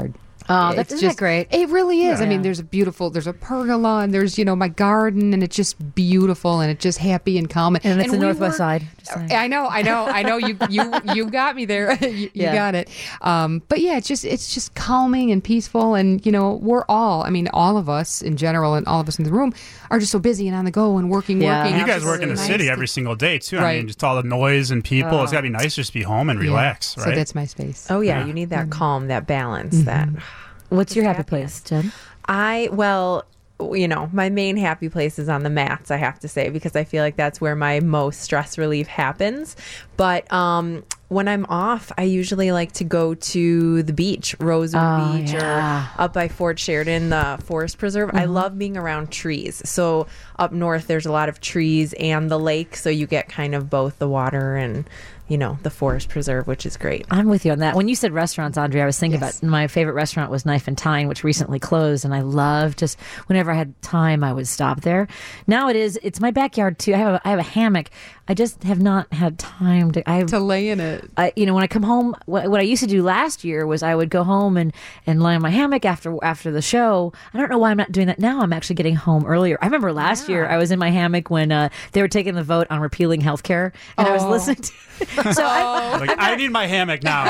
Speaker 1: Oh,
Speaker 2: It's
Speaker 1: that's isn't that great?
Speaker 2: It really is. I
Speaker 1: Yeah.
Speaker 2: mean, there's a beautiful, there's a pergola, and there's, you know, my garden, and it's just beautiful, and it's just happy and calm.
Speaker 1: And it's the
Speaker 2: we
Speaker 1: Northwest
Speaker 2: were-
Speaker 1: Side. Just saying.
Speaker 2: I know, I know, I know. You, you, you got me there. you you
Speaker 1: Yeah.
Speaker 2: got it. Um, but yeah, it's just, it's just calming and peaceful, and you know, we're all, I mean, all of us in general, and all of us in the room are just so busy and on the go and working,
Speaker 1: Yeah.
Speaker 2: working.
Speaker 4: You guys work in the
Speaker 2: Nice
Speaker 4: city
Speaker 2: to-
Speaker 4: every single day too. I
Speaker 2: Right.
Speaker 4: mean, just all the noise and people. It's got to be nice just to be home and
Speaker 2: Yeah.
Speaker 4: relax,
Speaker 2: So
Speaker 4: right?
Speaker 2: that's my space.
Speaker 5: Oh yeah,
Speaker 4: Yeah.
Speaker 5: you need that calm, that balance, that
Speaker 1: What's your happy
Speaker 5: happiness.
Speaker 1: place, Jen?
Speaker 5: I well, you know, my main happy place is on the mats, I have to say, because I feel like that's where my most stress relief happens. But um when I'm off, I usually like to go to the beach, Rosewood
Speaker 1: Oh,
Speaker 5: Beach,
Speaker 1: yeah.
Speaker 5: or up by Fort Sheridan, the Forest Preserve. I love being around trees. So up north, there's a lot of trees and the lake, so you get kind of both the water and, you know, the Forest Preserve, which is great.
Speaker 1: I'm with you on that. When you said restaurants, Andrea, I was thinking
Speaker 5: Yes.
Speaker 1: about my favorite restaurant was Knife and Tine, which recently closed, and I love just whenever I had time, I would stop there. Now it is, it's my backyard too. I have a, I have a hammock. I just have not had time to. I
Speaker 2: To lay in it.
Speaker 1: I, you know, when I come home, what, what I used to do last year was I would go home and, and lie in my hammock after after the show. I don't know why I'm not doing that now. I'm actually getting home earlier. I remember last year I was in my hammock when uh, they were taking the vote on repealing healthcare, and I was
Speaker 2: Oh.
Speaker 1: listening to. So I,
Speaker 4: Like, I need my hammock now.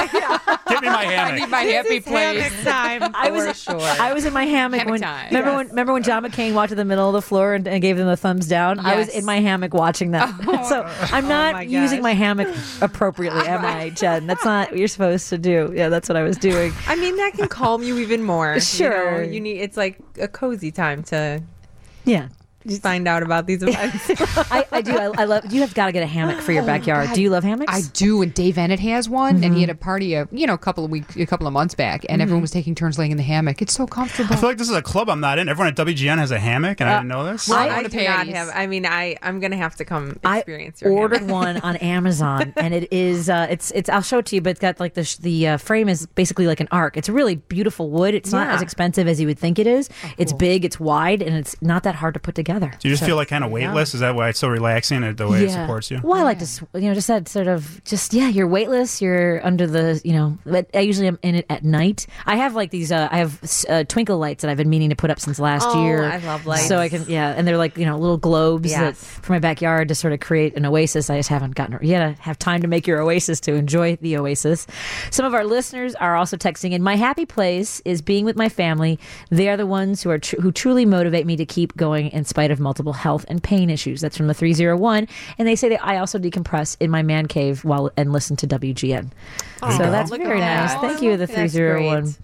Speaker 4: Give me my hammock.
Speaker 2: I need my happy place.
Speaker 5: time
Speaker 1: I was
Speaker 5: sure.
Speaker 1: I was in my hammock
Speaker 2: Hammock
Speaker 1: when
Speaker 2: time.
Speaker 1: remember
Speaker 5: Yes.
Speaker 1: when remember when John McCain walked to the middle of the floor and, and gave them the thumbs down. I was
Speaker 2: Yes.
Speaker 1: in my hammock watching that. So I'm not
Speaker 5: my
Speaker 1: using
Speaker 5: gosh.
Speaker 1: my hammock appropriately, am I, Jen? That's not what you're supposed to do. Yeah, that's what I was doing.
Speaker 5: I mean, that can calm you even more.
Speaker 1: Sure.
Speaker 5: You know, you need, it's like a cozy time to
Speaker 1: Yeah.
Speaker 5: find out about these events.
Speaker 1: I, I do. I, I love. You have got to get a hammock for your backyard.
Speaker 2: God.
Speaker 1: Do you love hammocks?
Speaker 2: I do, and Dave Ennett has one, and he
Speaker 1: Mm-hmm.
Speaker 2: had a party, a, you know, a couple of weeks, a couple of months back, and everyone was taking turns laying in the hammock. It's so comfortable.
Speaker 4: I feel like this is a club I'm not in. Everyone at W G N has a hammock, and I didn't know this.
Speaker 2: well,
Speaker 5: I,
Speaker 2: going
Speaker 5: I
Speaker 2: to
Speaker 5: do not
Speaker 2: Patty's.
Speaker 5: have. I mean, I I'm gonna have to come
Speaker 1: I
Speaker 5: experience your
Speaker 1: ordered
Speaker 5: hammock.
Speaker 1: one on Amazon, and it is. Uh, it's. It's. I'll show it to you, but it's got like the sh- the uh, frame is basically like an arc. It's a really beautiful wood. It's not
Speaker 5: Yeah.
Speaker 1: as expensive as you would think it is. It's big. It's wide, and it's not that hard to put together.
Speaker 4: Do you just
Speaker 1: So-
Speaker 4: feel like kind of weightless? Is that why it's so relaxing and the way it supports you?
Speaker 1: Well, I like to, s- you know, just that sort of, just yeah, you're weightless. You're under the, you know. But I usually am in it at night. I have like these. Uh, I have uh, twinkle lights that I've been meaning to put up since last
Speaker 5: Oh,
Speaker 1: year.
Speaker 5: I love lights.
Speaker 1: So I can, yeah, and they're like you know little globes that
Speaker 5: Yes.
Speaker 1: for my backyard to sort of create an oasis. I just haven't gotten. You gotta have time to make your oasis to enjoy the oasis. Some of our listeners are also texting in. My happy place is being with my family. They are the ones who are tr- who truly motivate me to keep going in spite of multiple health and pain issues. That's from the three zero one, and they say that I also decompress in my man cave while and listen to W G N. so
Speaker 4: you go.
Speaker 1: that's
Speaker 5: Look
Speaker 1: very
Speaker 5: at
Speaker 1: nice.
Speaker 5: that.
Speaker 1: Thank you, the
Speaker 5: That's
Speaker 1: three zero one.
Speaker 5: great.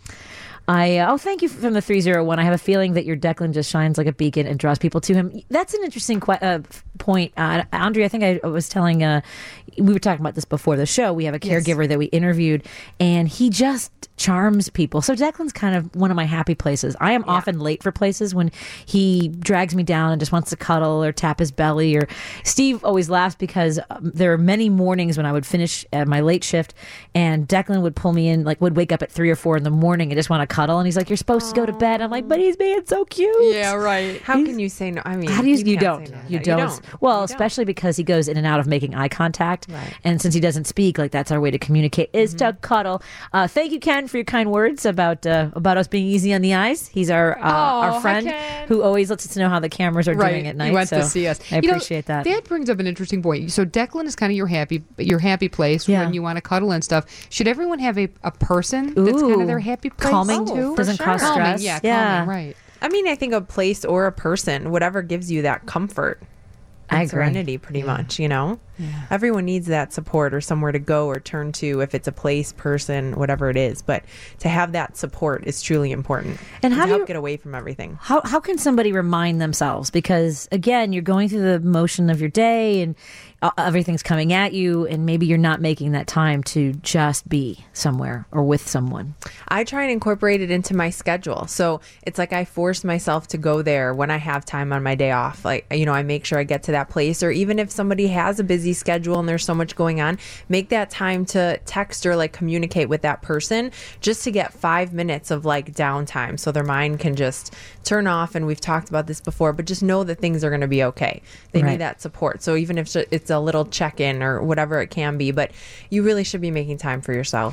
Speaker 1: I uh, oh, thank you from the three zero one. I have a feeling that your Declan just shines like a beacon and draws people to him. That's an interesting que- uh, f- point, uh, Andrea. I think I was telling. Uh, we were talking about this before the show. We have a caregiver that we interviewed, and he just charms people. So Declan's kind of one of my happy places. I am often late for places when he drags me down and just wants to cuddle or tap his belly. Or Steve always laughs because um, there are many mornings when I would finish uh, my late shift, and Declan would pull me in, like would wake up at three or four in the morning and just want to cuddle. And he's like, "You're supposed to go to bed." I'm like, "But he's being so cute."
Speaker 2: Yeah, right.
Speaker 5: How can you say no? I mean,
Speaker 1: How do you? You,
Speaker 5: can't
Speaker 1: don't.
Speaker 5: say no to
Speaker 1: You
Speaker 5: that.
Speaker 1: don't. Well,
Speaker 5: You don't.
Speaker 1: especially because he goes in and out of making eye contact,
Speaker 5: Right.
Speaker 1: and since he doesn't speak, like that's our way to communicate is to cuddle. Uh, thank you, Ken, for your kind words about uh, about us being easy on the eyes. He's our uh,
Speaker 2: Oh,
Speaker 1: our
Speaker 2: hi,
Speaker 1: friend
Speaker 2: Ken.
Speaker 1: who always lets us know how the cameras are doing at night.
Speaker 2: He wants
Speaker 1: so
Speaker 2: to see us.
Speaker 1: I
Speaker 2: You know,
Speaker 1: appreciate that.
Speaker 2: That brings up an interesting point. So Declan is kind of your happy, your happy place
Speaker 1: Yeah.
Speaker 2: when you want to cuddle and stuff. Should everyone have a, a person that's kind
Speaker 1: Ooh,
Speaker 2: of their happy place
Speaker 1: calming
Speaker 2: too?
Speaker 5: for
Speaker 1: doesn't
Speaker 5: sure.
Speaker 1: cause
Speaker 2: Calming,
Speaker 1: stress.
Speaker 2: yeah,
Speaker 1: yeah.
Speaker 2: calming, right.
Speaker 5: I mean, I think a place or a person, whatever gives you that comfort and
Speaker 1: I agree.
Speaker 5: serenity, pretty much, you know? Everyone needs that support or somewhere to go or turn to if it's a place, person, whatever it is. But to have that support is truly important.
Speaker 1: And how
Speaker 5: to
Speaker 1: do
Speaker 5: help
Speaker 1: you-
Speaker 5: get away from everything.
Speaker 1: How how can somebody remind themselves? Because again, you're going through the motion of your day, and uh, everything's coming at you, and maybe you're not making that time to just be somewhere or with someone.
Speaker 5: I try and incorporate it into my schedule. So it's like I force myself to go there when I have time on my day off. Like, you know, I make sure I get to that place. Or even if somebody has a busy schedule and there's so much going on, make that time to text or like communicate with that person just to get five minutes of like downtime so their mind can just turn off. And we've talked about this before, but just know that things are going to be okay. They
Speaker 1: Right.
Speaker 5: need that support. So even if it's a little check in or whatever it can be, but you really should be making time for yourself.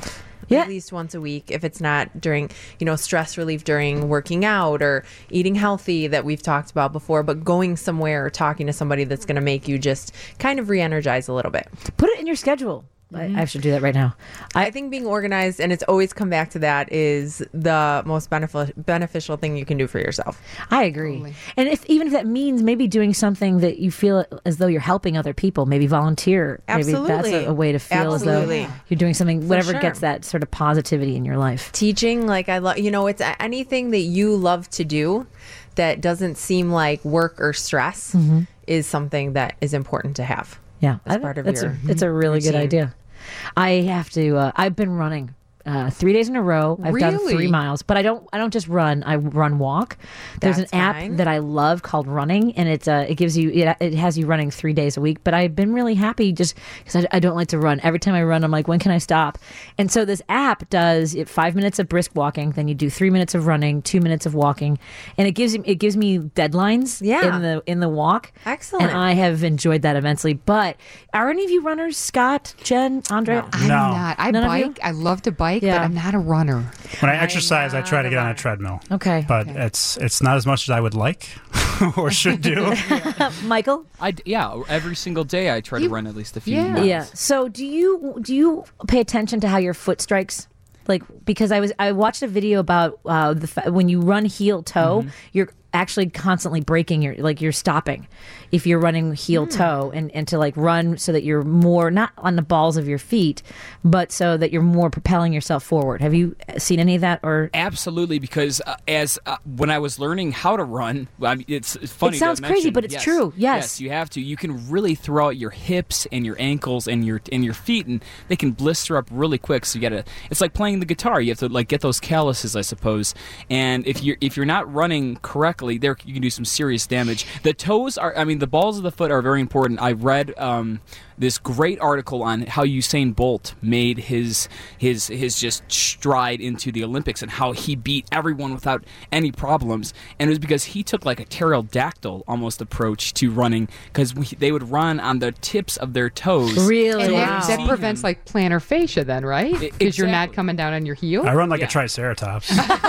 Speaker 1: Yeah.
Speaker 5: at least once a week. If it's not during, you know, stress relief during working out or eating healthy that we've talked about before, but going somewhere or talking to somebody that's going to make you just kind of re-energize a little bit.
Speaker 1: Put it in your schedule. I, I should do that right now.
Speaker 5: I, I think being organized, and it's always come back to that, is the most beneficial beneficial thing you can do for yourself.
Speaker 1: I agree.
Speaker 2: Totally.
Speaker 1: And if even if that means maybe doing something that you feel as though you're helping other people, maybe volunteer. Maybe that's
Speaker 5: Absolutely.
Speaker 1: a, a way to feel
Speaker 5: Absolutely.
Speaker 1: as though you're doing something, whatever
Speaker 5: sure.
Speaker 1: gets that sort of positivity in your life.
Speaker 5: Teaching, like I love, you know, it's anything that you love to do that doesn't seem like work or stress is something that is important to have.
Speaker 1: Yeah,
Speaker 5: As
Speaker 1: I-
Speaker 5: part of
Speaker 1: that's
Speaker 5: your
Speaker 1: a, it's a really good
Speaker 5: routine.
Speaker 1: idea. I have to. Uh, I've been running uh, three days in a row. I've done
Speaker 2: Really?
Speaker 1: three miles, but I don't. I don't just run. I run walk. There's
Speaker 5: That's
Speaker 1: an app
Speaker 5: fine.
Speaker 1: that I love called Running, and it's uh, it gives you it, it has you running three days a week. But I've been really happy just because I, I don't like to run. Every time I run, I'm like, when can I stop? And so this app does it five minutes of brisk walking, then you do three minutes of running, two minutes of walking, and it gives it gives me deadlines.
Speaker 5: Yeah.
Speaker 1: in the in the walk.
Speaker 5: Excellent.
Speaker 1: And I have enjoyed that immensely. But are any of you runners, Scott, Jen, Andrea?
Speaker 2: I'm
Speaker 4: No.
Speaker 2: not. I
Speaker 1: None of you?
Speaker 2: bike. I love to bike,
Speaker 1: Yeah.
Speaker 2: but I'm not a runner.
Speaker 4: When I exercise, I try to get on a treadmill.
Speaker 1: Okay.
Speaker 4: But it's it's not as much as I would like or should do.
Speaker 1: Michael?
Speaker 6: I d- yeah, every single day I try to
Speaker 2: You-
Speaker 6: run at least a few
Speaker 2: yeah.
Speaker 6: miles.
Speaker 1: Yeah. So do you do you pay attention to how your foot strikes? Like, because I was I watched a video about uh, the fa- when you run heel toe, you're actually constantly breaking your like you're stopping if you're running heel toe and, and to like run so that you're more not on the balls of your feet, but so that you're more propelling yourself forward. Have you seen any of that or?
Speaker 6: Absolutely, because uh, as uh, when I was learning how to run, I mean, it's, it's funny.
Speaker 1: It sounds
Speaker 6: to
Speaker 1: crazy,
Speaker 6: mention.
Speaker 1: but it's
Speaker 6: Yes.
Speaker 1: true. Yes.
Speaker 6: yes, you have to. You can really throw out your hips and your ankles and your and your feet, and they can blister up really quick. So you gotta. It's like playing the guitar. You have to like get those calluses, I suppose. And if you're if you're not running correctly, there you can do some serious damage. The toes are. I mean, the balls of the foot are very important. I read um, this great article on how Usain Bolt made his his his just stride into the Olympics and how he beat everyone without any problems. And it was because he took like a pterodactyl almost approach to running, because they would run on the tips of their toes.
Speaker 1: Really?
Speaker 2: And
Speaker 1: Wow.
Speaker 2: that, that prevents like plantar fascia, then, right?
Speaker 6: I-
Speaker 2: Because you're not
Speaker 6: exactly.
Speaker 2: coming down on your heel.
Speaker 4: I run like
Speaker 6: Yeah.
Speaker 4: a triceratops.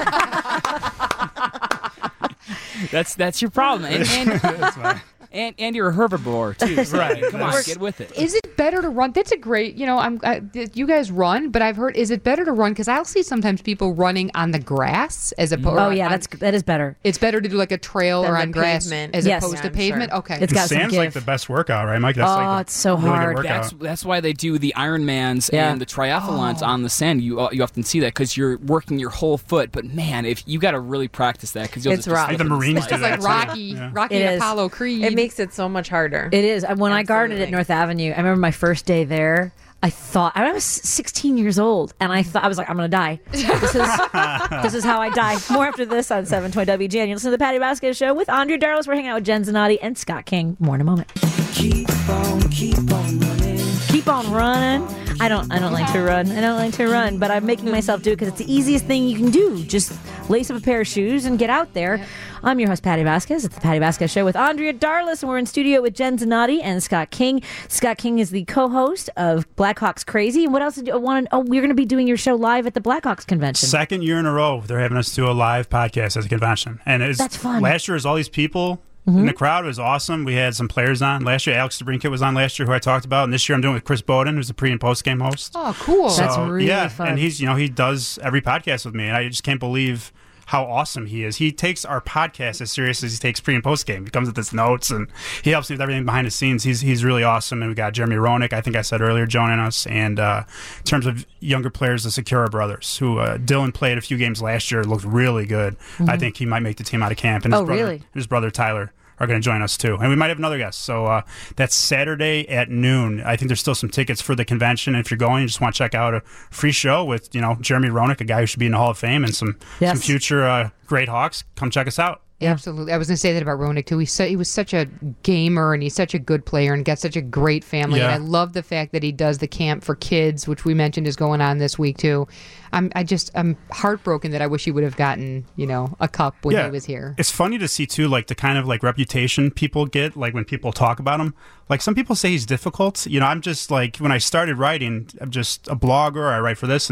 Speaker 6: That's that's your problem. And and, and, and you're a herbivore too. So,
Speaker 4: Right.
Speaker 6: Come on,
Speaker 4: That's-
Speaker 6: get with it.
Speaker 2: Is it better to run? That's a great, you know, I'm I, you guys run, but I've heard, is it better to run? Because I'll see sometimes people running on the grass as opposed.
Speaker 1: Oh yeah, that's that is better.
Speaker 2: It's better to do like a trail
Speaker 5: Than
Speaker 2: or
Speaker 5: the
Speaker 2: on grass
Speaker 5: pavement.
Speaker 2: as
Speaker 1: Yes.
Speaker 2: opposed
Speaker 5: Yeah,
Speaker 2: to
Speaker 5: I'm
Speaker 2: pavement.
Speaker 5: sure.
Speaker 2: Okay,
Speaker 1: It's got some
Speaker 4: Sand's like
Speaker 1: give.
Speaker 4: the best workout, right, Mike? That's
Speaker 1: Oh,
Speaker 4: like the
Speaker 1: it's so
Speaker 4: really good
Speaker 1: hard.
Speaker 4: workout.
Speaker 6: That's that's why they do the Ironmans
Speaker 1: Yeah.
Speaker 6: and the triathlons on the sand. You uh, you often see that because you're working your whole foot. But man, if you got to really practice that, because
Speaker 5: It's rough.
Speaker 4: I think the Marines do
Speaker 2: it's
Speaker 4: that
Speaker 2: like
Speaker 4: too.
Speaker 2: Rocky,
Speaker 4: Yeah.
Speaker 2: Rocky
Speaker 1: It
Speaker 2: and
Speaker 1: is.
Speaker 2: Apollo Creed.
Speaker 5: It makes it so much harder.
Speaker 1: It is. When I gardened at
Speaker 5: Absolutely.
Speaker 1: North Avenue, I remember my first day there. I thought I was sixteen years old, and I thought I was like, I'm gonna die. This is this is how I die. More after this on seven twenty W G N. You listen to the Patty Vasquez Show with Andrea Darlis. We're hanging out with Jen Zanotti and Scott King. More in a moment.
Speaker 7: Keep on, keep on running.
Speaker 1: Keep on running. I don't. I don't like to run. I don't like to run, but I'm making myself do it because it's the easiest thing you can do. Just lace up a pair of shoes and get out there. I'm your host, Patty Vasquez. It's the Patty Vasquez Show with Andrea Darlis, and we're in studio with Jen Zanotti and Scott King. Scott King is the co-host of Blackhawks Crazy. And what else did you want? Oh, we're going to be doing your show live at the Blackhawks convention.
Speaker 4: Second year in a row, they're having us do a live podcast at the convention, and it's
Speaker 1: That's fun.
Speaker 4: Last year was all these people in the crowd. It was awesome. We had some players on last year. Alex DeBrincat was on last year, who I talked about, and this year I'm doing it with Chris Bowden, who's the pre and post game host.
Speaker 2: oh, cool.
Speaker 1: That's
Speaker 4: So,
Speaker 1: really
Speaker 4: yeah,
Speaker 1: fun.
Speaker 4: and he's you know he does every podcast with me, and I just can't believe how awesome he is. He takes our podcast as serious as he takes pre and post game. He comes with his notes and he helps me with everything behind the scenes. He's he's really awesome. And we got Jeremy Roenick, I think I said earlier, joining us. And uh, in terms of younger players, the Secura brothers, who uh, Dylan played a few games last year, looked really good. I think he might make the team out of camp. And his
Speaker 1: Oh,
Speaker 4: brother,
Speaker 1: really?
Speaker 4: his brother Tyler are going to join us too, and we might have another guest. So uh, that's Saturday at noon. I think there's still some tickets for the convention. And if you're going, you just want to check out a free show with you know Jeremy Roenick, a guy who should be in the Hall of Fame, and some
Speaker 1: Yes.
Speaker 4: some future uh, great Hawks. Come check us out.
Speaker 2: Absolutely. I was going to say that about Roenick, too. He's so, he was such a gamer, and he's such a good player and got such a great family.
Speaker 4: Yeah.
Speaker 2: And I love the fact that he does the camp for kids, which we mentioned is going on this week, too. I'm I just, I'm heartbroken that I wish he would have gotten, you know, a cup when he was here.
Speaker 4: It's funny to see too, like the kind of like reputation people get, like when people talk about him. Like some people say he's difficult. You know, I'm just like when I started writing, I'm just a blogger. I write for this and that.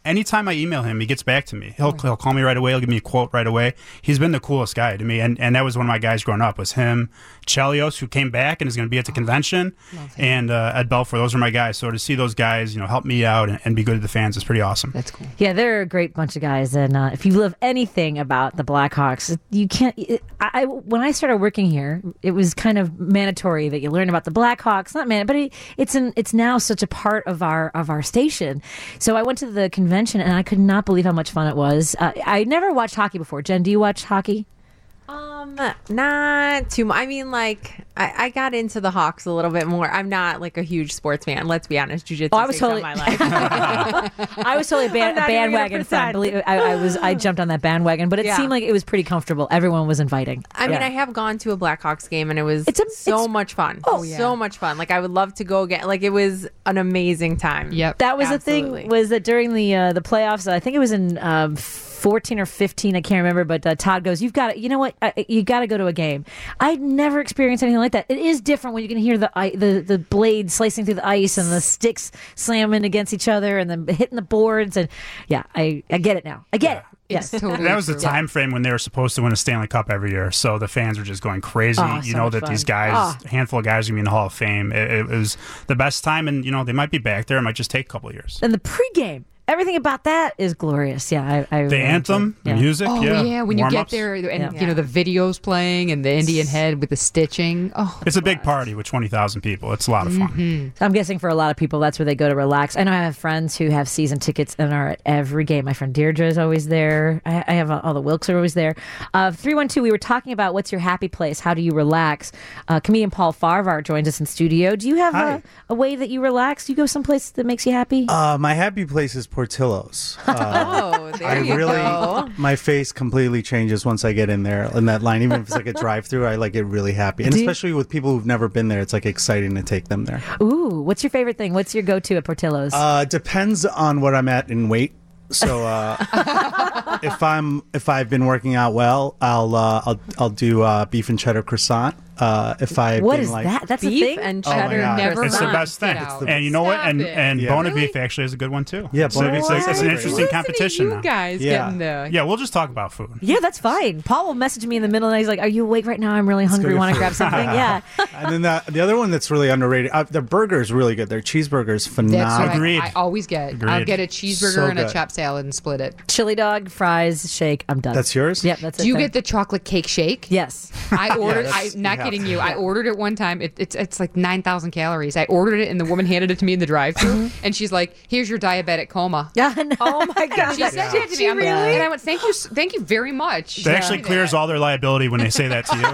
Speaker 4: anytime I email him, he gets back to me. He'll he'll call me right away. He'll give me a quote right away. He's been the coolest guy to me, and and that was one of my guys growing up. Was him, Chelios, who came back and is going to be at the convention, and uh, Ed Belfour. Those are my guys. So to see those guys, you know, help me out and, and be good to the fans is pretty awesome.
Speaker 2: That's cool.
Speaker 1: Yeah, they're a great bunch of guys, and uh, if you love anything about the Blackhawks, you can't. It, I, I when I started working here, it was kind of mandatory that you learn about the Blackhawks. Not man, but it, it's an it's now such a part of our of our station. So I went to the convention, and I could not believe how much fun it was. Uh, I never watched hockey before. Jen, do you watch hockey?
Speaker 5: Um, not too much. I mean, like, I, I got into the Hawks a little bit more. I'm not like a huge sports fan. Let's be honest. Jiu-jitsu
Speaker 1: Oh, I was
Speaker 5: takes
Speaker 1: totally-
Speaker 5: on my life.
Speaker 1: I was totally a, ban-
Speaker 5: I'm not
Speaker 1: a
Speaker 5: even gonna
Speaker 1: bandwagon fan.
Speaker 5: pretend.
Speaker 1: Believe I, I was. I jumped on that bandwagon, but it
Speaker 5: Yeah.
Speaker 1: seemed like it was pretty comfortable. Everyone was inviting.
Speaker 5: I mean,
Speaker 1: Yeah.
Speaker 5: I have gone to a Blackhawks game and it was
Speaker 1: It's a-
Speaker 5: so
Speaker 1: it's-
Speaker 5: much fun.
Speaker 1: Oh,
Speaker 5: so much fun. Like, I would love to go again. Like, it was an amazing time.
Speaker 2: Yep.
Speaker 1: That was
Speaker 5: Absolutely.
Speaker 1: the thing. Was that during the uh, the playoffs? I think it was in um, fourteen or fifteen. I can't remember. But uh, Todd goes, "You've got to. You know what? Uh, you got to go to a game." I'd never experienced anything like that. It is different when you can hear the i- the the blades slicing through the ice and the sticks slamming against each other and then hitting the boards. And yeah, I I get it now. I get it.
Speaker 2: It's
Speaker 1: Yes.
Speaker 2: totally
Speaker 4: That was the
Speaker 2: true.
Speaker 4: time frame when they were supposed to win a Stanley Cup every year, so the fans were just going crazy.
Speaker 1: Oh,
Speaker 4: you
Speaker 1: so
Speaker 4: know
Speaker 1: much
Speaker 4: that
Speaker 1: fun.
Speaker 4: these guys,
Speaker 1: Oh.
Speaker 4: a handful of guys, are going to be in the Hall of Fame. It, it was the best time, and you know they might be back there. It might just take a couple of years.
Speaker 1: And the pregame, everything about that is glorious. Yeah, I, I
Speaker 4: The
Speaker 1: really
Speaker 4: anthem,
Speaker 1: enjoyed-
Speaker 4: the
Speaker 1: yeah.
Speaker 4: music,
Speaker 2: Oh
Speaker 4: yeah,
Speaker 2: yeah, when you get
Speaker 4: warm-ups.
Speaker 2: there and
Speaker 1: Yeah.
Speaker 2: you know the videos playing and the Indian head with the stitching. Oh,
Speaker 4: It's a big party with twenty thousand people. It's a lot of fun.
Speaker 2: Mm-hmm.
Speaker 1: I'm guessing for a lot of people, that's where they go to relax. I know I have friends who have season tickets and are at every game. My friend Deirdre is always there. I, I have uh, all the Wilkes are always there. Uh, three one two, we were talking about what's your happy place? How do you relax? Uh, comedian Paul Farvar joins us in studio. Do you have a,
Speaker 8: Hi.
Speaker 1: a way that you relax? Do you go someplace that makes you happy?
Speaker 8: Uh, my happy place is Portillo's. Uh,
Speaker 5: Oh, there
Speaker 8: I
Speaker 5: you
Speaker 8: really,
Speaker 5: go.
Speaker 8: my face completely changes once I get in there in that line. Even if it's like a drive-through, I like get really happy, and
Speaker 1: Do you-
Speaker 8: especially with people who've never been there, it's like exciting to take them there.
Speaker 1: Ooh, what's your favorite thing? What's your go-to at Portillo's?
Speaker 8: Uh, depends on what I'm at in weight. So uh, if I'm if I've been working out well, I'll uh, I'll I'll do uh, beef and cheddar croissant. Uh, if I've
Speaker 1: what
Speaker 8: been
Speaker 1: is
Speaker 8: like,
Speaker 1: that? That's a
Speaker 5: Beef
Speaker 1: thing?
Speaker 5: and
Speaker 8: Oh my
Speaker 5: cheddar.
Speaker 8: God.
Speaker 2: never
Speaker 4: It's the
Speaker 2: mind.
Speaker 4: best thing.
Speaker 2: Get out.
Speaker 4: And you know what?
Speaker 2: Stop
Speaker 4: And
Speaker 2: it.
Speaker 4: and
Speaker 8: Yeah.
Speaker 4: Bona
Speaker 2: Really?
Speaker 4: Beef actually is a good one too.
Speaker 8: Yeah,
Speaker 4: so
Speaker 8: Bona
Speaker 4: it's,
Speaker 8: Beef
Speaker 4: it's,
Speaker 8: is
Speaker 4: it's an
Speaker 8: great.
Speaker 4: interesting
Speaker 2: Listen to
Speaker 4: competition
Speaker 2: you
Speaker 4: now.
Speaker 2: guys
Speaker 8: Yeah.
Speaker 2: getting the
Speaker 4: Yeah, we'll just talk about food.
Speaker 1: Yeah, that's fine. Paul will message me in the middle and he's like, "Are you awake right now? I'm really hungry.
Speaker 8: get
Speaker 1: Want to
Speaker 8: food."
Speaker 1: grab something?" Yeah.
Speaker 8: And then the, the other one that's really underrated, uh, their burger is really good. Their cheeseburger is
Speaker 2: That's
Speaker 8: phenomenal.
Speaker 2: what
Speaker 4: Agreed.
Speaker 2: I, I always get. I'll
Speaker 4: Agreed.
Speaker 2: get a cheeseburger
Speaker 8: So
Speaker 2: and a
Speaker 8: good.
Speaker 2: chopped salad and split it.
Speaker 1: Chili dog, fries, shake. I'm done.
Speaker 8: That's yours?
Speaker 1: Yep, that's it.
Speaker 2: Do you
Speaker 1: there.
Speaker 2: get the chocolate cake shake?
Speaker 1: Yes.
Speaker 2: I ordered.
Speaker 8: that's-
Speaker 2: I not
Speaker 8: you have
Speaker 2: kidding
Speaker 8: to.
Speaker 2: you. I ordered it one time. It, it's it's like nine thousand calories. I ordered it and the woman handed it to me in the drive-thru, and she's like, "Here's your diabetic coma."
Speaker 1: Yeah. no.
Speaker 5: Oh my gosh.
Speaker 2: She said that to me. I'm like, and I went, "Thank you, s- thank you very much."
Speaker 4: That actually clears all their liability when they say that to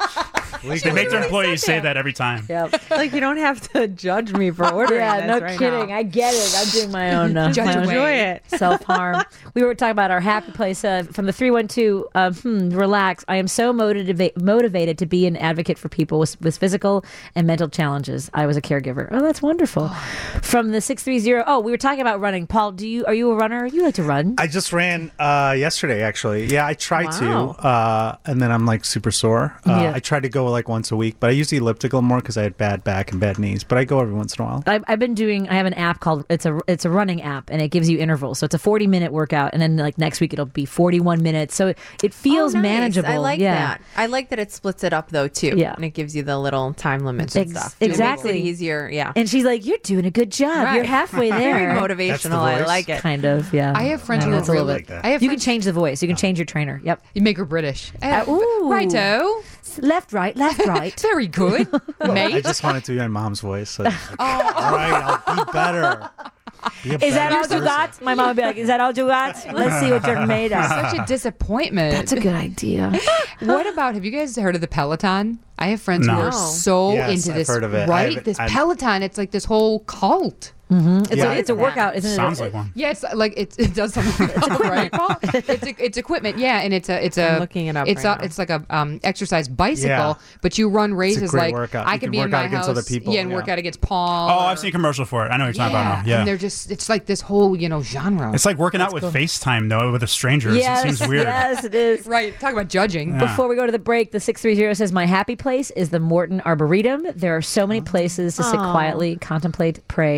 Speaker 4: you. They make their employees say that every time.
Speaker 1: Yep.
Speaker 5: Like, you don't have to judge me for ordering
Speaker 1: Yeah,
Speaker 5: this
Speaker 1: no
Speaker 5: right
Speaker 1: kidding.
Speaker 5: now.
Speaker 1: I get it. I'm doing my own. Uh,
Speaker 2: Judge
Speaker 1: my own
Speaker 2: away.
Speaker 1: Self harm. We were talking about our happy place uh, from the three one two. Uh, hmm, relax. I am so motiva- motivated to be an advocate for people with, with physical and mental challenges. I was a caregiver. Oh, that's wonderful. From the six three zero. Oh, we were talking about running. Paul, do you are you a runner? You like to run?
Speaker 8: I just ran uh, yesterday, actually. Yeah, I try
Speaker 5: Wow.
Speaker 8: to, uh, and then I'm like super sore. Uh,
Speaker 1: Yeah.
Speaker 8: I try to go like once a week, but I use the elliptical more because I had bad back and bad knees. But I go every once in a while.
Speaker 1: I've, I've been doing. I have an app called it's a it's a running app, and it gives you intervals. So it's a forty minute workout, and then like next week it'll be forty one minutes. So it, it feels
Speaker 5: Oh, nice.
Speaker 1: manageable.
Speaker 5: I like
Speaker 1: yeah.
Speaker 5: that. I like that it splits it up though too.
Speaker 1: Yeah.
Speaker 5: And it gives you the little time limits and
Speaker 1: Ex-
Speaker 5: stuff.
Speaker 1: exactly.
Speaker 5: It makes it easier. Yeah.
Speaker 1: And she's like, "You're doing a good job. You're
Speaker 5: Right.
Speaker 1: halfway there."
Speaker 5: Very motivational. I
Speaker 8: voice?
Speaker 5: like it.
Speaker 1: Kind of, yeah.
Speaker 2: I have friends
Speaker 1: Yeah,
Speaker 2: who are
Speaker 1: that's a little
Speaker 2: really.
Speaker 1: bit.
Speaker 8: like that.
Speaker 2: I have
Speaker 1: You can
Speaker 2: friends,
Speaker 1: change the voice. You can change your trainer. Yep.
Speaker 2: you make her British.
Speaker 1: Uh, ooh.
Speaker 2: Righto.
Speaker 1: Left, right, left, right.
Speaker 2: Very good,
Speaker 8: I
Speaker 2: mate.
Speaker 8: just wanted to be my mom's voice. So I was like, all right, I'll be better. Be a
Speaker 1: Is that
Speaker 8: better
Speaker 1: all you
Speaker 8: person.
Speaker 1: got? My mom would be like, "Is that all you got? Let's see what you're made of."
Speaker 2: Such a disappointment.
Speaker 1: That's a good idea.
Speaker 2: What about, have you guys heard of the Peloton? I have friends
Speaker 4: No.
Speaker 2: who are so
Speaker 8: Yes,
Speaker 2: into
Speaker 8: I've
Speaker 2: this,
Speaker 8: heard of it. I
Speaker 2: right?
Speaker 8: haven't-
Speaker 2: This
Speaker 8: I'm-
Speaker 2: Peloton, it's like this whole cult.
Speaker 1: It's,
Speaker 8: Yeah.
Speaker 1: a, it's a workout, isn't it?
Speaker 4: Sounds like one.
Speaker 2: Yeah, it's like it's, it does something right, Paul? It's a, it's equipment, yeah, and it's a it's a
Speaker 5: I'm looking it up
Speaker 2: It's
Speaker 5: right
Speaker 2: a
Speaker 5: now.
Speaker 2: it's like a um exercise bicycle,
Speaker 8: Yeah.
Speaker 2: but you run races
Speaker 8: great
Speaker 2: like
Speaker 8: workout.
Speaker 2: I
Speaker 8: You
Speaker 2: could
Speaker 8: can
Speaker 2: be
Speaker 8: work
Speaker 2: in my
Speaker 8: out against
Speaker 2: house,
Speaker 8: other people,
Speaker 2: yeah, and
Speaker 8: yeah.
Speaker 2: work out against Paul.
Speaker 4: Oh,
Speaker 2: or-
Speaker 4: I've seen a commercial for it. I know what you're talking about now. Yeah.
Speaker 2: and they're just it's like this whole you know genre.
Speaker 4: It's like working out with FaceTime, though, with a stranger.
Speaker 1: Yes,
Speaker 4: It seems weird.
Speaker 1: yes, it is.
Speaker 2: right. Talk about judging.
Speaker 4: Yeah.
Speaker 1: Before we go to the break, the six three zero says, "My happy place is the Morton Arboretum. There are so many places to sit
Speaker 5: Aw.
Speaker 1: quietly, contemplate, pray, whatever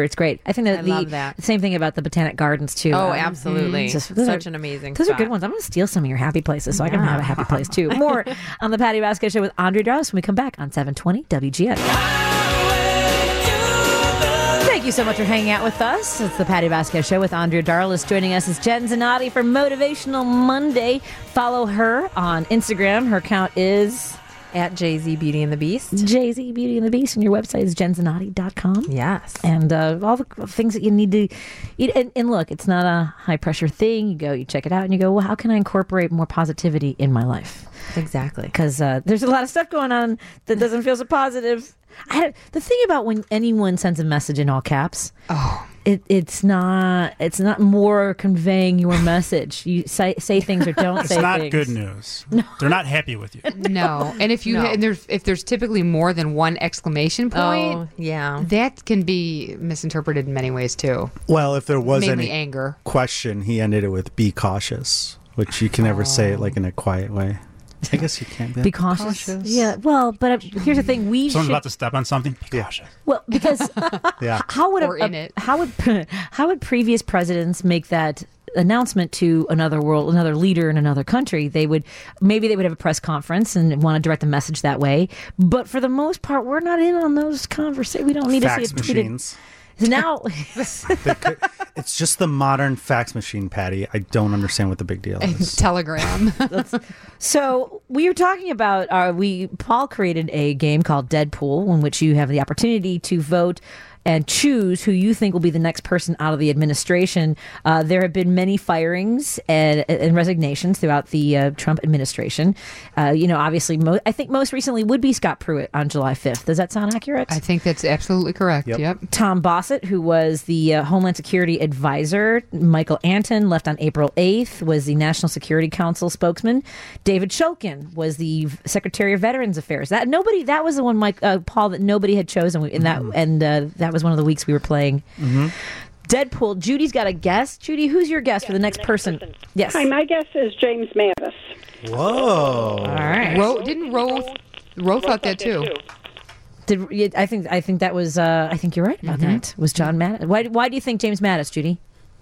Speaker 1: It's great. I think that
Speaker 5: I
Speaker 1: the
Speaker 5: love that.
Speaker 1: same thing about the Botanic Gardens too.
Speaker 5: Oh,
Speaker 1: Um,
Speaker 5: absolutely.
Speaker 1: it's just- those
Speaker 5: Such
Speaker 1: are-
Speaker 5: an amazing
Speaker 1: Those are
Speaker 5: spot.
Speaker 1: good ones. I'm going to steal some of your happy places so I can
Speaker 5: Yeah.
Speaker 1: have a happy place too. More on the Patty Vasquez Show with Andrea Darlis when we come back on seven twenty W G N. Thank you so much for hanging out with us. It's the Patty Vasquez Show with Andrea Darlis. Joining us is Jen Zanotti for Motivational Monday. Follow her on Instagram. Her account is
Speaker 5: At Jay Z Beauty and the Beast.
Speaker 1: Jay Z Beauty and the Beast, and your website is jen zanotti dot com.
Speaker 5: Yes.
Speaker 1: And uh, all the things that you need to eat. And, and look, it's not a high pressure thing. You go, you check it out, and you go, well, how can I incorporate more positivity in my life?
Speaker 5: Exactly.
Speaker 1: Because uh, there's a lot of stuff going on that doesn't feel so positive. I had, the thing about when anyone sends a message in all caps,
Speaker 2: Oh.
Speaker 1: it, it's not it's not more conveying your message. You say say things or don't
Speaker 4: It's
Speaker 1: say
Speaker 4: not
Speaker 1: things.
Speaker 4: good news. They're not happy with you.
Speaker 2: No, and if you
Speaker 5: No.
Speaker 2: and there's if there's typically more than one exclamation point,
Speaker 5: Oh, yeah.
Speaker 2: that can be misinterpreted in many ways too.
Speaker 8: Well, if there was
Speaker 2: Mainly
Speaker 8: any
Speaker 2: anger.
Speaker 8: question, he ended it with "be cautious," which you can never say it like in a quiet way. I guess you can't be.
Speaker 1: Be cautious. Yeah. Well, but uh, here's the thing: we
Speaker 4: Someone's
Speaker 1: should.
Speaker 4: about to step on something. Be
Speaker 8: Yeah.
Speaker 4: cautious.
Speaker 1: Well, because
Speaker 8: Yeah.
Speaker 1: how would
Speaker 2: Or
Speaker 1: a,
Speaker 2: in it.
Speaker 1: how would how would previous presidents make that announcement to another world, another leader in another country? They would maybe they would have a press conference and want to direct a message that way. But for the most part, we're not in on those conversations. We don't need
Speaker 8: Fax
Speaker 1: to see it tweeted.
Speaker 8: machines.
Speaker 1: So now,
Speaker 8: They could- it's just the modern fax machine, Patty. I don't understand what the big deal is.
Speaker 2: Telegram.
Speaker 1: so we were talking about uh, we Paul created a game called Deadpool in which you have the opportunity to vote and choose who you think will be the next person out of the administration. Uh, there have been many firings and, and resignations throughout the uh, Trump administration. Uh, you know, obviously, mo- I think most recently would be Scott Pruitt on July fifth. Does that sound accurate?
Speaker 2: I think that's absolutely correct.
Speaker 8: Yep.
Speaker 2: Yep.
Speaker 1: Tom Bossett, who was the uh, Homeland Security advisor. Michael Anton left on April eighth, was the National Security Council spokesman. David Shulkin was the Secretary of Veterans Affairs. That nobody, that was the one, Mike, uh, Paul, that nobody had chosen, and that and uh, that was one of the weeks we were playing. Deadpool. Judy's got a guess. Judy, who's your guess for the next, person? Yes.
Speaker 9: Hi, my guess is James Mattis.
Speaker 8: Whoa.
Speaker 1: All right.
Speaker 2: Ro, didn't Ro, Ro thought that too.
Speaker 1: Did yeah, I think I think that was uh, I think you're right about that. Was John Mattis? Why why do you think James Mattis, Judy?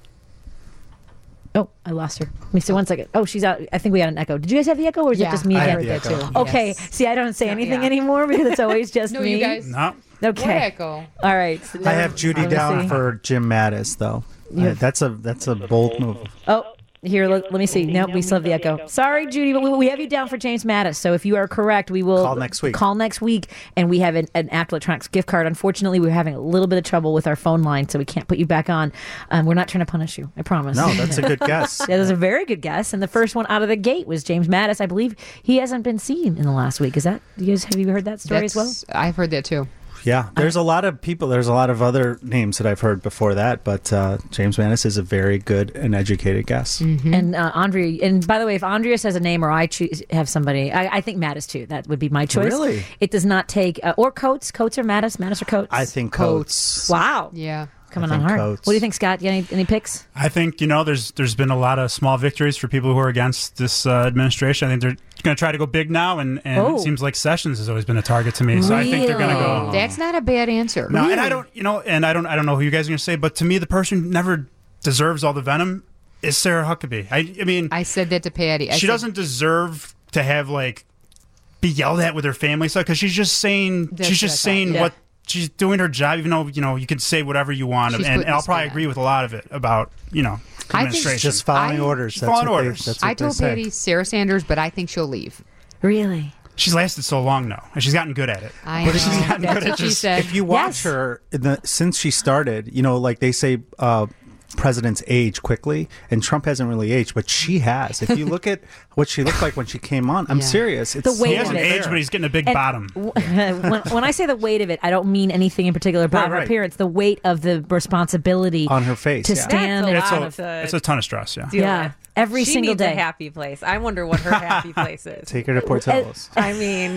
Speaker 1: Oh, I lost her. Let me see one second. Oh, she's out. I think we got an echo. Did you guys have the echo, or is
Speaker 2: Yeah,
Speaker 1: it just me
Speaker 8: I
Speaker 1: again?
Speaker 8: had the
Speaker 2: that
Speaker 8: echo.
Speaker 2: too.
Speaker 1: Okay.
Speaker 2: Yes.
Speaker 1: See, I don't say anything
Speaker 5: yeah.
Speaker 1: anymore because it's always just
Speaker 2: No,
Speaker 1: me.
Speaker 2: you guys.
Speaker 4: No.
Speaker 1: Okay.
Speaker 2: What echo?
Speaker 1: All right.
Speaker 8: I have Judy
Speaker 1: Let me
Speaker 8: down
Speaker 1: see.
Speaker 8: for Jim Mattis, though. Uh, that's a that's a bold move.
Speaker 1: Oh, here. Let, let me see. Nope, we still have the echo. Sorry, Judy, but we, we have you down for James Mattis. So if you are correct, we will
Speaker 8: Call next week.
Speaker 1: Call next week, and we have an, an Apple Electronics gift card. Unfortunately, we're having a little bit of trouble with our phone line, so we can't put you back on. Um, we're not trying to punish you. I promise.
Speaker 8: No, that's a good guess.
Speaker 1: That was a very good guess, and the first one out of the gate was James Mattis. I believe he hasn't been seen in the last week. Is that you guys? Have you heard that story as well?
Speaker 2: That's- I've heard that too.
Speaker 8: Yeah, there's a lot of people. There's a lot of other names that I've heard before that, but uh, James Mattis is a very good and educated guess.
Speaker 1: And uh, Andrea, and by the way, if Andrea says a name or I choose have somebody, I, I think Mattis too. That would be my choice.
Speaker 8: Really?
Speaker 1: It does not take uh, or Coates, Coates or Mattis, Mattis or Coates.
Speaker 8: I think
Speaker 2: Coates.
Speaker 8: Coates.
Speaker 1: Wow,
Speaker 2: Yeah.
Speaker 1: coming
Speaker 8: I
Speaker 1: on
Speaker 8: think
Speaker 1: hard.
Speaker 8: Coates.
Speaker 1: What do you think, Scott? You any any picks?
Speaker 4: I think, you know, there's there's been a lot of small victories for people who are against this uh, administration. I think they're going to try to go big now, and, and
Speaker 1: Oh.
Speaker 4: it seems like Sessions has always been a target to me. So I think they're going to
Speaker 1: Really?
Speaker 4: go.
Speaker 2: That's not a bad answer.
Speaker 4: No, and I don't, you know, and I don't, I don't know who you guys are going to say, but to me, the person who never deserves all the venom is Sarah Huckabee. I, I mean,
Speaker 2: I said that to Patty. I
Speaker 4: she
Speaker 2: said,
Speaker 4: doesn't deserve to have like be yelled at with her family stuff because she's just saying
Speaker 2: That's
Speaker 4: she's
Speaker 2: what
Speaker 4: just
Speaker 2: I thought,
Speaker 4: saying
Speaker 2: yeah.
Speaker 4: what she's doing her job, even though you know you can say whatever you want,
Speaker 2: She's
Speaker 4: and,
Speaker 2: putting
Speaker 4: and I'll
Speaker 2: the spin
Speaker 4: probably
Speaker 2: on
Speaker 4: agree with a lot of it about you know
Speaker 2: I think
Speaker 4: administration.
Speaker 8: Just following
Speaker 2: I-
Speaker 8: orders.
Speaker 4: She's
Speaker 8: That's
Speaker 4: following
Speaker 8: what they-
Speaker 4: orders.
Speaker 8: that's what
Speaker 2: I
Speaker 8: they
Speaker 2: told
Speaker 8: say.
Speaker 2: Patty Sarah Sanders, but I think she'll leave.
Speaker 1: Really?
Speaker 4: She's lasted so long now, and she's gotten good at it.
Speaker 2: I
Speaker 4: But
Speaker 2: know.
Speaker 4: she's gotten
Speaker 2: That's
Speaker 4: good at
Speaker 2: what she
Speaker 4: just-
Speaker 2: said.
Speaker 8: If you watch
Speaker 1: Yes.
Speaker 8: her in the, since she started, you know, like they say, uh, presidents age quickly, and Trump hasn't really aged, but she has. If you look at what she looked like when she came on, I'm
Speaker 2: Yeah.
Speaker 8: serious. It's
Speaker 1: The weight
Speaker 4: He
Speaker 1: of
Speaker 4: hasn't
Speaker 1: it.
Speaker 4: aged, but he's getting a big
Speaker 1: And
Speaker 4: bottom.
Speaker 1: w- when, when I say the weight of it, I don't mean anything in particular about
Speaker 8: Right,
Speaker 1: her
Speaker 8: right.
Speaker 1: appearance. The weight of the responsibility
Speaker 8: on her face.
Speaker 1: to
Speaker 8: yeah.
Speaker 1: stand.
Speaker 5: That's a
Speaker 1: and-
Speaker 5: lot
Speaker 4: It's
Speaker 5: of
Speaker 4: a,
Speaker 5: the
Speaker 4: it's a ton of stress. Yeah.
Speaker 5: deal
Speaker 1: Yeah.
Speaker 5: with.
Speaker 1: Every
Speaker 5: she
Speaker 1: single
Speaker 5: needs
Speaker 1: day.
Speaker 5: a happy place. I wonder what her happy place is.
Speaker 8: Take her to Portillo's.
Speaker 5: I mean,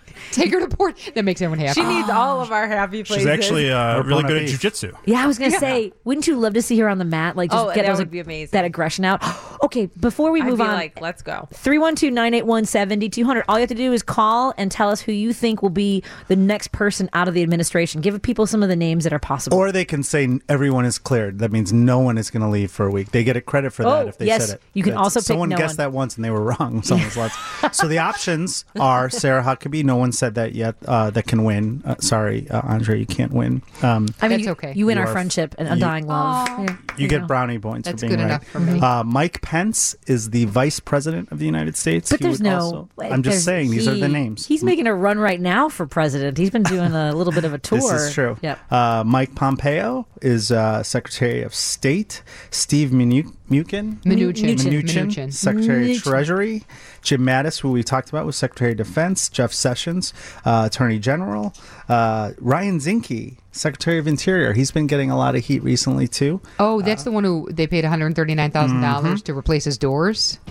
Speaker 2: Take her to port. That makes everyone happy.
Speaker 5: She needs all of our happy places.
Speaker 4: She's actually uh,
Speaker 8: Or
Speaker 4: really
Speaker 8: Bona
Speaker 4: good at
Speaker 8: Beef.
Speaker 4: jujitsu.
Speaker 1: Yeah, I was gonna say, wouldn't you love to see her on the mat? Like, just
Speaker 5: Oh,
Speaker 1: get
Speaker 5: that
Speaker 1: those,
Speaker 5: would be amazing.
Speaker 1: that aggression out. Okay, before we
Speaker 5: I'd
Speaker 1: move
Speaker 5: be
Speaker 1: on,
Speaker 5: like, let's go.
Speaker 1: three one two, nine eight one, seven two zero zero. All you have to do is call and tell us who you think will be the next person out of the administration. Give people some of the names that are possible.
Speaker 8: Or they can say everyone is cleared. That means no one is going to leave for a week. They get a credit for that
Speaker 1: Oh,
Speaker 8: if they
Speaker 1: yes.
Speaker 8: said it.
Speaker 1: You can
Speaker 8: That's-
Speaker 1: also pick
Speaker 8: someone
Speaker 1: no
Speaker 8: guessed
Speaker 1: one.
Speaker 8: that once and they were wrong. Someone's lots. So the options are Sarah Huckabee. No one said that yet. Uh, that can win. Uh, sorry, uh, Andre, you can't win. Um,
Speaker 1: I mean,
Speaker 2: That's
Speaker 1: you,
Speaker 2: okay.
Speaker 1: you win
Speaker 8: You
Speaker 1: our
Speaker 8: are-
Speaker 1: friendship and
Speaker 8: you-
Speaker 1: undying love. Yeah, there
Speaker 8: you get
Speaker 1: go.
Speaker 8: brownie points
Speaker 2: That's
Speaker 8: for being
Speaker 2: good
Speaker 8: right.
Speaker 2: enough for me.
Speaker 8: Uh, Mike Pence is the vice president of the United States.
Speaker 1: But
Speaker 8: He
Speaker 1: there's
Speaker 8: would
Speaker 1: no.
Speaker 8: also-
Speaker 1: wait,
Speaker 8: I'm just
Speaker 1: there's-
Speaker 8: saying these are the
Speaker 1: he-
Speaker 8: names.
Speaker 1: He's making a run right now for president. He's been doing a little bit of a tour.
Speaker 8: This is true.
Speaker 1: Yep.
Speaker 8: Uh, Mike Pompeo is uh, Secretary of State. Steve Minu- Mnuchin,
Speaker 2: Mnuchin.
Speaker 8: Mnuchin,
Speaker 2: Mnuchin.
Speaker 8: Secretary
Speaker 1: Mnuchin.
Speaker 8: of Treasury. Jim Mattis, who we talked about, was Secretary of Defense. Jeff Sessions, uh, Attorney General. Uh, Ryan Zinke, Secretary of Interior. He's been getting a lot of heat recently too.
Speaker 2: Oh, that's the one who they paid one hundred thirty-nine thousand dollars to replace his doors.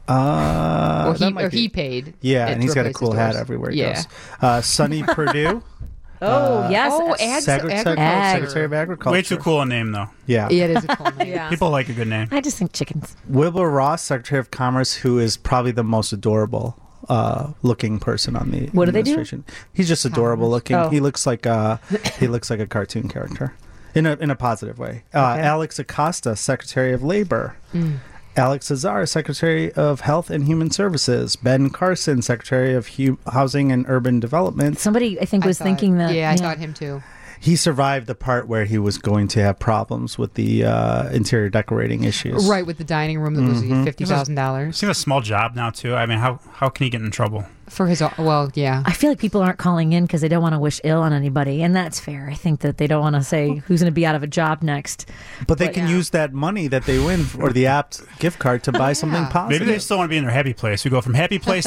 Speaker 8: Uh,
Speaker 2: or
Speaker 8: that
Speaker 2: he,
Speaker 8: might
Speaker 2: or
Speaker 8: be-
Speaker 2: he paid.
Speaker 8: Yeah,
Speaker 2: it
Speaker 8: and
Speaker 2: to
Speaker 8: he's got a
Speaker 2: replace
Speaker 8: cool
Speaker 2: his
Speaker 8: hat
Speaker 2: doors.
Speaker 8: everywhere he
Speaker 2: yeah.
Speaker 8: goes. Uh, Sonny Perdue.
Speaker 1: Oh, yes.
Speaker 2: Oh, ag-
Speaker 8: Secretary,
Speaker 2: agriculture.
Speaker 8: Secretary of Agriculture.
Speaker 4: Way too cool a name, though.
Speaker 8: Yeah.
Speaker 2: Yeah, it is a cool name.
Speaker 5: Yeah.
Speaker 4: People like a good name.
Speaker 1: I just think chickens.
Speaker 8: Wilbur Ross, Secretary of Commerce, who is probably the most adorable uh, looking person on the
Speaker 1: What do they do?
Speaker 8: administration. He's just adorable looking.
Speaker 1: Oh.
Speaker 8: He looks like a he looks like a cartoon character, in a in a positive way. Uh,
Speaker 1: Okay.
Speaker 8: Alex Acosta, Secretary of Labor. Alex Azar, Secretary of Health and Human Services. Ben Carson, Secretary of Hu- Housing and Urban Development.
Speaker 1: Somebody, I think,
Speaker 2: I
Speaker 1: was
Speaker 2: thought-
Speaker 1: thinking that.
Speaker 2: Yeah, I thought him too.
Speaker 8: He survived the part where he was going to have problems with the uh, interior decorating issues.
Speaker 2: Right, with the dining room that was fifty thousand dollars
Speaker 4: He's got a small job now, too. I mean, how, how can he get in trouble?
Speaker 2: for his. Well, yeah.
Speaker 1: I feel like people aren't calling in because they don't want to wish ill on anybody, and that's fair. I think that they don't want to say who's going to be out of a job next.
Speaker 8: But they
Speaker 1: But,
Speaker 8: can
Speaker 1: yeah.
Speaker 8: use that money that they win or the apt gift card to buy something
Speaker 2: Yeah.
Speaker 8: positive.
Speaker 4: Maybe they still want to be in their happy place. We go from happy place to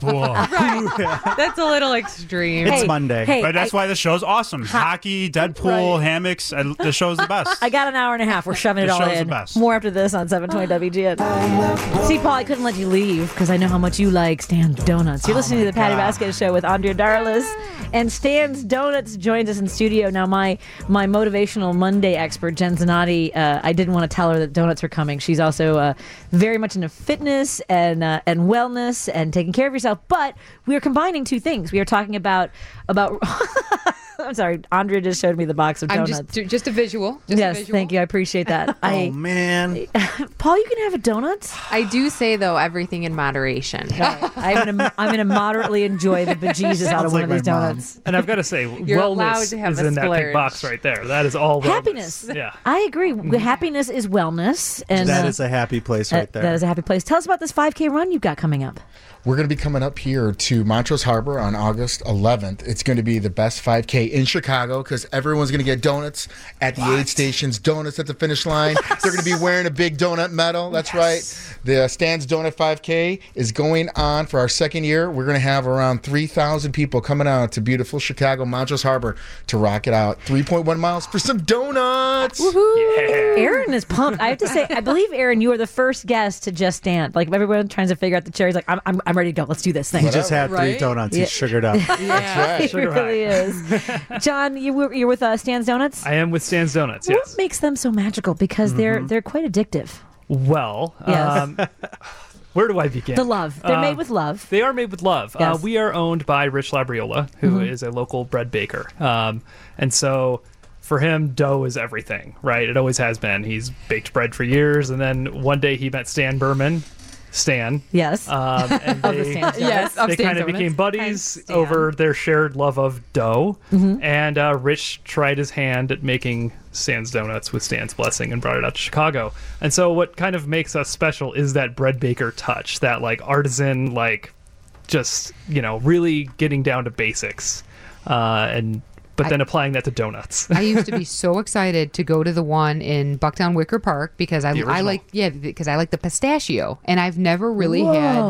Speaker 4: Deadpool.
Speaker 5: That's a little extreme.
Speaker 8: It's
Speaker 1: Hey,
Speaker 8: Monday.
Speaker 1: hey,
Speaker 4: But that's
Speaker 1: I-
Speaker 4: why the show's awesome. Hockey, Deadpool, hammocks. I, the show's the best.
Speaker 1: I got an hour and a half. We're shoving it
Speaker 4: The
Speaker 1: all
Speaker 4: show's the
Speaker 1: in.
Speaker 4: best.
Speaker 1: More after this on seven twenty W G N. See, Paul, I couldn't let you leave because I know how much you like Stan's Donuts. You're listening to the Patty Vasquez Show with Andrea Darlis, and Stan's Donuts joins us in studio now. My my motivational Monday expert Jen Zanotti. Uh, I didn't want to tell her that donuts were coming. She's also uh, very much into fitness and uh, and wellness and taking care of yourself. But we are combining two things. We are talking about about. I'm sorry, Andrea just showed me the box of
Speaker 2: I'm
Speaker 1: donuts.
Speaker 2: just just a visual. Just
Speaker 1: yes,
Speaker 2: a visual.
Speaker 1: thank you. I appreciate that.
Speaker 8: Oh
Speaker 1: I
Speaker 8: man,
Speaker 1: Paul, you can have a donut.
Speaker 5: I do say though everything in moderation.
Speaker 1: I'm gonna I'm gonna moderately enjoy the bejesus out of
Speaker 8: Sounds
Speaker 1: one
Speaker 8: like
Speaker 1: of these
Speaker 8: my mom.
Speaker 1: donuts.
Speaker 10: And I've got to say,
Speaker 5: You're allowed
Speaker 10: wellness
Speaker 5: to have
Speaker 10: is
Speaker 5: a
Speaker 10: in that
Speaker 5: splurge.
Speaker 10: big box right there. That is all wellness.
Speaker 1: Happiness.
Speaker 10: Yeah.
Speaker 1: I agree. Happiness is wellness, and
Speaker 8: that
Speaker 1: uh,
Speaker 8: is a happy place
Speaker 1: uh,
Speaker 8: right there.
Speaker 1: that is a happy place. Tell us about this five K run you've got coming up.
Speaker 11: We're going to be coming up here to Montrose Harbor on August eleventh. It's going to be the best five K in Chicago because everyone's going to get donuts at the aid stations, donuts at the finish line. They're going to be wearing a big donut medal. That's right. The Stan's Donut five K is going on for our second year. We're going to have around three thousand people coming out to beautiful Chicago, Montrose Harbor to rock it out. three point one miles for some donuts.
Speaker 1: Aaron is pumped. I have to say, I believe Aaron, you are the first guest to just stand. Like everyone trying to figure out the cherries. Like I'm, I'm, I'm ready to go. Let's do this thing.
Speaker 8: he just had three
Speaker 5: Right?
Speaker 8: donuts.
Speaker 1: Yeah.
Speaker 8: He's sugared up.
Speaker 5: Yeah.
Speaker 1: It really is. John, you, were- you're with uh, Stan's Donuts.
Speaker 10: I am with Stan's Donuts,
Speaker 1: What
Speaker 10: yes.
Speaker 1: makes them so magical? Because they're they're quite addictive.
Speaker 10: Well,
Speaker 1: Yes.
Speaker 10: um, where do I begin?
Speaker 1: The love. They're
Speaker 10: Uh,
Speaker 1: made with love.
Speaker 10: They are made with love.
Speaker 1: Yes.
Speaker 10: Uh, we are owned by Rich Labriola, who is a local bread baker. Um, and so for him, dough is everything, right? It always has been. He's baked bread for years. And then one day he met Stan Berman, Stan.
Speaker 1: Yes.
Speaker 10: Um, and
Speaker 1: Of the
Speaker 10: they,
Speaker 1: Stan's Donuts.
Speaker 5: Yes, of
Speaker 10: they
Speaker 5: Stan's
Speaker 10: kind of
Speaker 5: Donuts.
Speaker 10: became buddies
Speaker 5: And Stan.
Speaker 10: over their shared love of dough.
Speaker 1: Mm-hmm.
Speaker 10: And uh, Rich tried his hand at making Stan's Donuts with Stan's blessing and brought it out to Chicago. And so what kind of makes us special is that bread baker touch, that like artisan, like just, you know, really getting down to basics. Uh, and but
Speaker 2: I-
Speaker 10: then applying that to donuts.
Speaker 2: I used to be so excited to go to the one in Bucktown Wicker Park because I,
Speaker 10: The
Speaker 2: I
Speaker 10: original.
Speaker 2: like yeah because I like the pistachio, and I've never really
Speaker 1: Whoa.
Speaker 2: had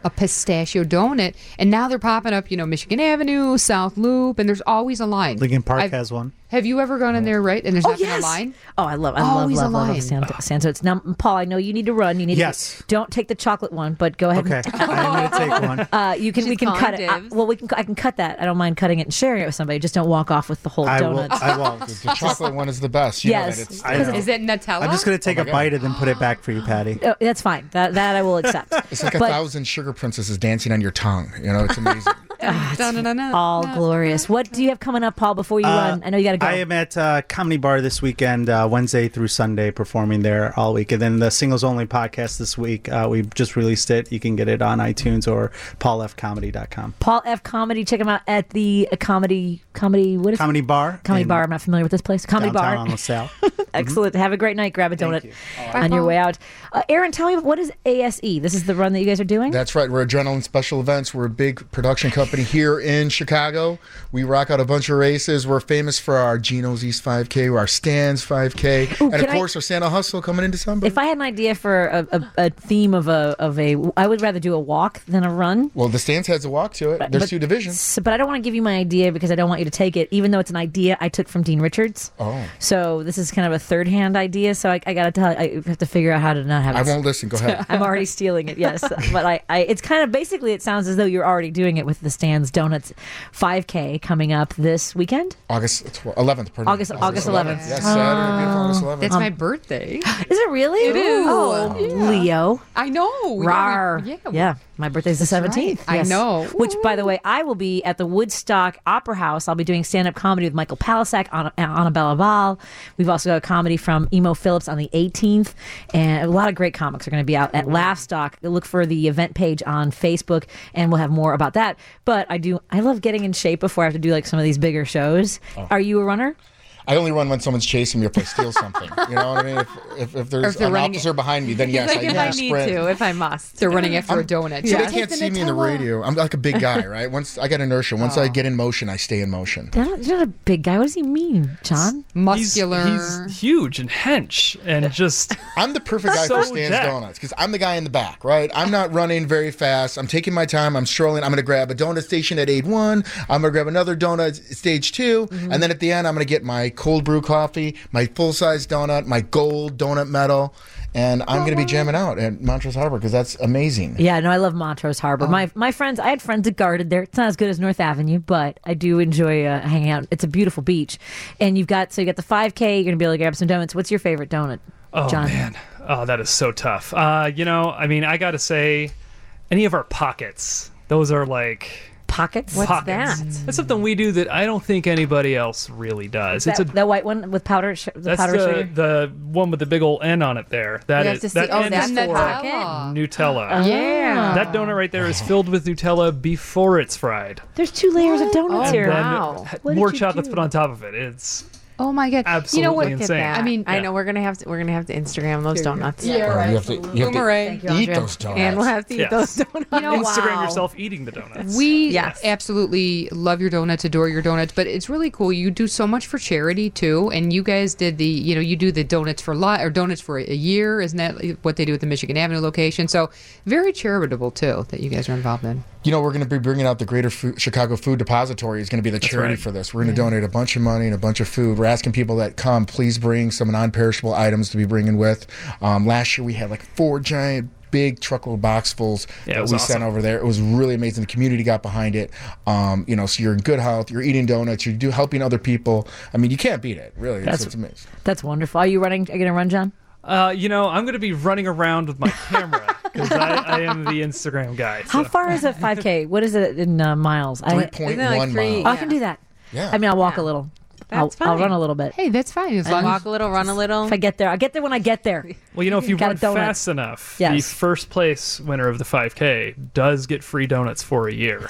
Speaker 2: a pistachio donut, and now they're popping up, you know, Michigan Avenue, South Loop, and there's always a line.
Speaker 8: Lincoln Park
Speaker 2: I've-
Speaker 8: has one.
Speaker 2: Have you ever gone in there, right? And there's
Speaker 1: Oh
Speaker 2: not been
Speaker 1: yes.
Speaker 2: a line?
Speaker 1: Oh, I love, I
Speaker 2: Always
Speaker 1: love,
Speaker 2: a
Speaker 1: love, love
Speaker 2: line.
Speaker 1: Sand, Sandtoats. Now, Paul, I know you need to run. You need
Speaker 8: Yes.
Speaker 1: to don't take the chocolate one, but go ahead.
Speaker 8: Okay,
Speaker 1: And,
Speaker 8: I'm going to take one.
Speaker 1: uh, you can,
Speaker 5: She's
Speaker 1: we can
Speaker 5: calling
Speaker 1: cut it. I,
Speaker 5: dibs.
Speaker 1: well, we can. I can cut that. I don't mind cutting it and sharing it with somebody. Just don't walk off with the whole
Speaker 8: I will.
Speaker 1: donut.
Speaker 8: I won't.
Speaker 11: The chocolate one is the best. You
Speaker 1: Yes.
Speaker 11: know that it's,
Speaker 8: I know.
Speaker 2: Is it Nutella?
Speaker 8: I'm just going to take
Speaker 11: Oh
Speaker 8: a
Speaker 11: my God.
Speaker 8: bite and then put it back for you, Patty.
Speaker 1: Oh, that's fine. That that I will accept.
Speaker 11: It's like a
Speaker 1: But-
Speaker 11: thousand sugar princesses dancing on your tongue. You know, it's amazing.
Speaker 2: Dun-dun-dun-dun.
Speaker 1: All glorious. What do you have coming up, Paul? Before you
Speaker 8: Uh,
Speaker 1: run, I know you got to go.
Speaker 8: I am at uh, Comedy Bar this weekend, uh, Wednesday through Sunday, performing there all week. And then the Singles Only podcast this week, uh, we just released it. You can get it on iTunes or paul f comedy dot com.
Speaker 1: Paul F. Comedy. Check him out at the uh, comedy comedy. What is
Speaker 8: Comedy Bar.
Speaker 1: Comedy
Speaker 8: in
Speaker 1: Bar. I'm not familiar with this place. Comedy
Speaker 8: downtown
Speaker 1: Bar.
Speaker 8: on LaSalle.
Speaker 1: Excellent. Have a great night. Grab a donut
Speaker 8: you.
Speaker 1: on your way out. Uh, Aaron, tell me, what is A S E? This is the run that you guys are doing?
Speaker 11: That's right. We're Adrenaline Special Events. We're a big production company here in Chicago. We rock out a bunch of races. We're famous for our Geno's East five K, our Stan's five K,
Speaker 1: Ooh,
Speaker 11: and of
Speaker 1: can I-
Speaker 11: course our Santa Hustle coming in December.
Speaker 1: If I had an idea for a, a, a theme of a of a, I would rather do a walk than a run.
Speaker 11: well, the Stan's has a walk to it. There's
Speaker 1: but-
Speaker 11: two divisions.
Speaker 1: So, but I don't want to give you my idea because I don't want you to take it, even though it's an idea I took from Dean Richards.
Speaker 11: Oh.
Speaker 1: So this is kind of a third hand idea. So I, I got to tell, I have to figure out how to not have.
Speaker 11: I
Speaker 1: it.
Speaker 11: won't listen. Go ahead.
Speaker 1: I'm already stealing it, yes. But I, I, it's kind of basically, it sounds as though you're already doing it with the Stan's Donuts five K coming up this weekend.
Speaker 11: August twelfth, eleventh. Pardon me.
Speaker 1: August- August eleventh.
Speaker 11: Yes, Saturday, beautiful August eleventh.
Speaker 2: That's my birthday.
Speaker 1: Is it really?
Speaker 2: It is.
Speaker 1: Oh,
Speaker 2: Yeah.
Speaker 1: Leo.
Speaker 2: I know.
Speaker 1: Rar.
Speaker 2: Yeah.
Speaker 1: Yeah, my birthday's the seventeenth.
Speaker 2: right. I know.
Speaker 1: Which, by the way, I will be at the Woodstock Opera House. I'll be doing stand-up comedy with Michael Palisak, Anna- Annabella Val. We've also got a comedy from Emo Phillips on the eighteenth. And a lot of great comics are going to be out at Laughstock. Look for the event page on Facebook, and we'll have more about that. But I do, I love getting in shape before I have to do like some of these bigger shows.
Speaker 11: Oh.
Speaker 1: Are you a runner?
Speaker 11: I only run when someone's chasing me if I steal something. You know what I mean? If, if, if
Speaker 2: Or
Speaker 11: there's
Speaker 2: if they're
Speaker 11: an
Speaker 2: running-
Speaker 11: officer behind me, then yes,
Speaker 5: like
Speaker 11: I
Speaker 5: if
Speaker 11: do
Speaker 5: I
Speaker 11: a
Speaker 5: need
Speaker 11: sprint.
Speaker 5: to, if I must.
Speaker 2: They're running after a donut.
Speaker 11: So
Speaker 2: Yeah.
Speaker 11: they can't
Speaker 1: the
Speaker 11: see me in the
Speaker 1: Nutella.
Speaker 11: radio. I'm like a big guy, right? Once I got inertia. Once I get in motion, I stay in motion.
Speaker 1: You're not, you're not a big guy. What does he mean, John?
Speaker 2: Muscular.
Speaker 10: He's, he's huge and hench and just
Speaker 11: I'm the perfect guy
Speaker 10: So
Speaker 11: for Stan's
Speaker 10: jacked.
Speaker 11: Donuts because I'm the guy in the back, right? I'm not running very fast. I'm taking my time. I'm strolling. I'm going to grab a donut station at eight one. I'm going to grab another donut at stage two. And then at the end, I'm going to get my cold brew coffee, my full-size donut, my gold donut medal. And I'm going to be jamming out at Montrose Harbor because that's amazing.
Speaker 1: Yeah, no, I love Montrose Harbor. My my friends, I had friends that guarded there. It's not as good as North Avenue, but I do enjoy uh, hanging out. It's a beautiful beach, and you've got so you got the five K. You're gonna be able to grab some donuts. What's your favorite donut,
Speaker 10: oh
Speaker 1: John?
Speaker 10: man, oh that is so tough. Uh, you know, I mean, I got to say, any of our pockets, those are like
Speaker 1: Pockets.
Speaker 5: What's
Speaker 10: pockets.
Speaker 5: that?
Speaker 10: That's something we do that I don't think anybody else really does.
Speaker 1: That,
Speaker 10: it's a
Speaker 1: that white one with powder. Sh- the
Speaker 10: that's
Speaker 1: powder
Speaker 10: the,
Speaker 1: sugar.
Speaker 10: the one with the big old N on it there. That
Speaker 5: We
Speaker 10: is
Speaker 5: have to see-
Speaker 10: that
Speaker 5: oh,
Speaker 10: N
Speaker 5: that's
Speaker 10: is
Speaker 5: the
Speaker 10: for
Speaker 5: pocket?
Speaker 10: Nutella.
Speaker 2: Yeah.
Speaker 10: That donut right there is filled with Nutella before it's fried.
Speaker 1: There's two layers of donuts
Speaker 5: Oh,
Speaker 1: here.
Speaker 10: Then
Speaker 5: wow.
Speaker 10: ha-
Speaker 1: What did
Speaker 10: more
Speaker 1: you
Speaker 10: chocolates
Speaker 1: do?
Speaker 10: put on top of it. It's
Speaker 2: Oh my god!
Speaker 10: absolutely
Speaker 2: You know what?
Speaker 5: Look at
Speaker 10: insane.
Speaker 5: that.
Speaker 2: I mean-
Speaker 5: I
Speaker 10: Yeah.
Speaker 5: know we're gonna have to we're gonna have to Instagram those donuts.
Speaker 11: Oh, you have to, you have to
Speaker 2: Boomerang.
Speaker 1: Thank you,
Speaker 11: eat
Speaker 1: Andrea.
Speaker 11: those donuts.
Speaker 5: And we'll have to eat
Speaker 10: Yes.
Speaker 5: those donuts.
Speaker 2: You know,
Speaker 10: Instagram
Speaker 1: Wow.
Speaker 10: yourself eating the donuts.
Speaker 2: We
Speaker 5: Yes.
Speaker 2: absolutely love your donuts, adore your donuts, but it's really cool. You do so much for charity too, and you guys did the, you know, you do the donuts for li- or donuts for a year. Isn't that what they do at the Michigan Avenue location? So very charitable too that you guys are involved in.
Speaker 11: You know, we're going to be bringing out the Greater Food, Chicago Food Depository is going to be the charity
Speaker 10: right.
Speaker 11: for this. We're going to donate a bunch of money and a bunch of food. We're asking people that come, please bring some non-perishable items to be bringing with. Um, last year we had like four giant big truckload boxfuls
Speaker 10: Yeah, it
Speaker 11: that
Speaker 10: was
Speaker 11: we
Speaker 10: awesome.
Speaker 11: sent over there. It was really amazing. The community got behind it. Um, you know, so you're in good health. You're eating donuts. You're do, helping other people. I mean, you can't beat it. Really, it's,
Speaker 1: That's-
Speaker 11: it's amazing.
Speaker 1: That's wonderful. Are you running? Are you gonna run, John?
Speaker 10: Uh, you know, I'm going to be running around with my camera because I, I am the Instagram guy.
Speaker 1: How
Speaker 10: so-
Speaker 1: far is a five K? What is it in uh, miles? I,
Speaker 11: Three point
Speaker 5: Isn't it like
Speaker 11: one
Speaker 5: three-
Speaker 11: miles.
Speaker 1: oh, I can do that.
Speaker 11: Yeah.
Speaker 1: I mean, I'll walk
Speaker 5: Yeah.
Speaker 1: a little.
Speaker 5: That's
Speaker 1: I'll, I'll
Speaker 5: fine.
Speaker 1: run a little bit.
Speaker 2: Hey, that's fine as long
Speaker 5: Walk
Speaker 2: as
Speaker 5: a little, run a little.
Speaker 1: If I get there, I'll get there when I get there.
Speaker 10: Well, you know, if you
Speaker 1: Got a
Speaker 10: run
Speaker 1: donut.
Speaker 10: fast enough, the
Speaker 1: Yes.
Speaker 10: first place winner of the five K does get free donuts for a year.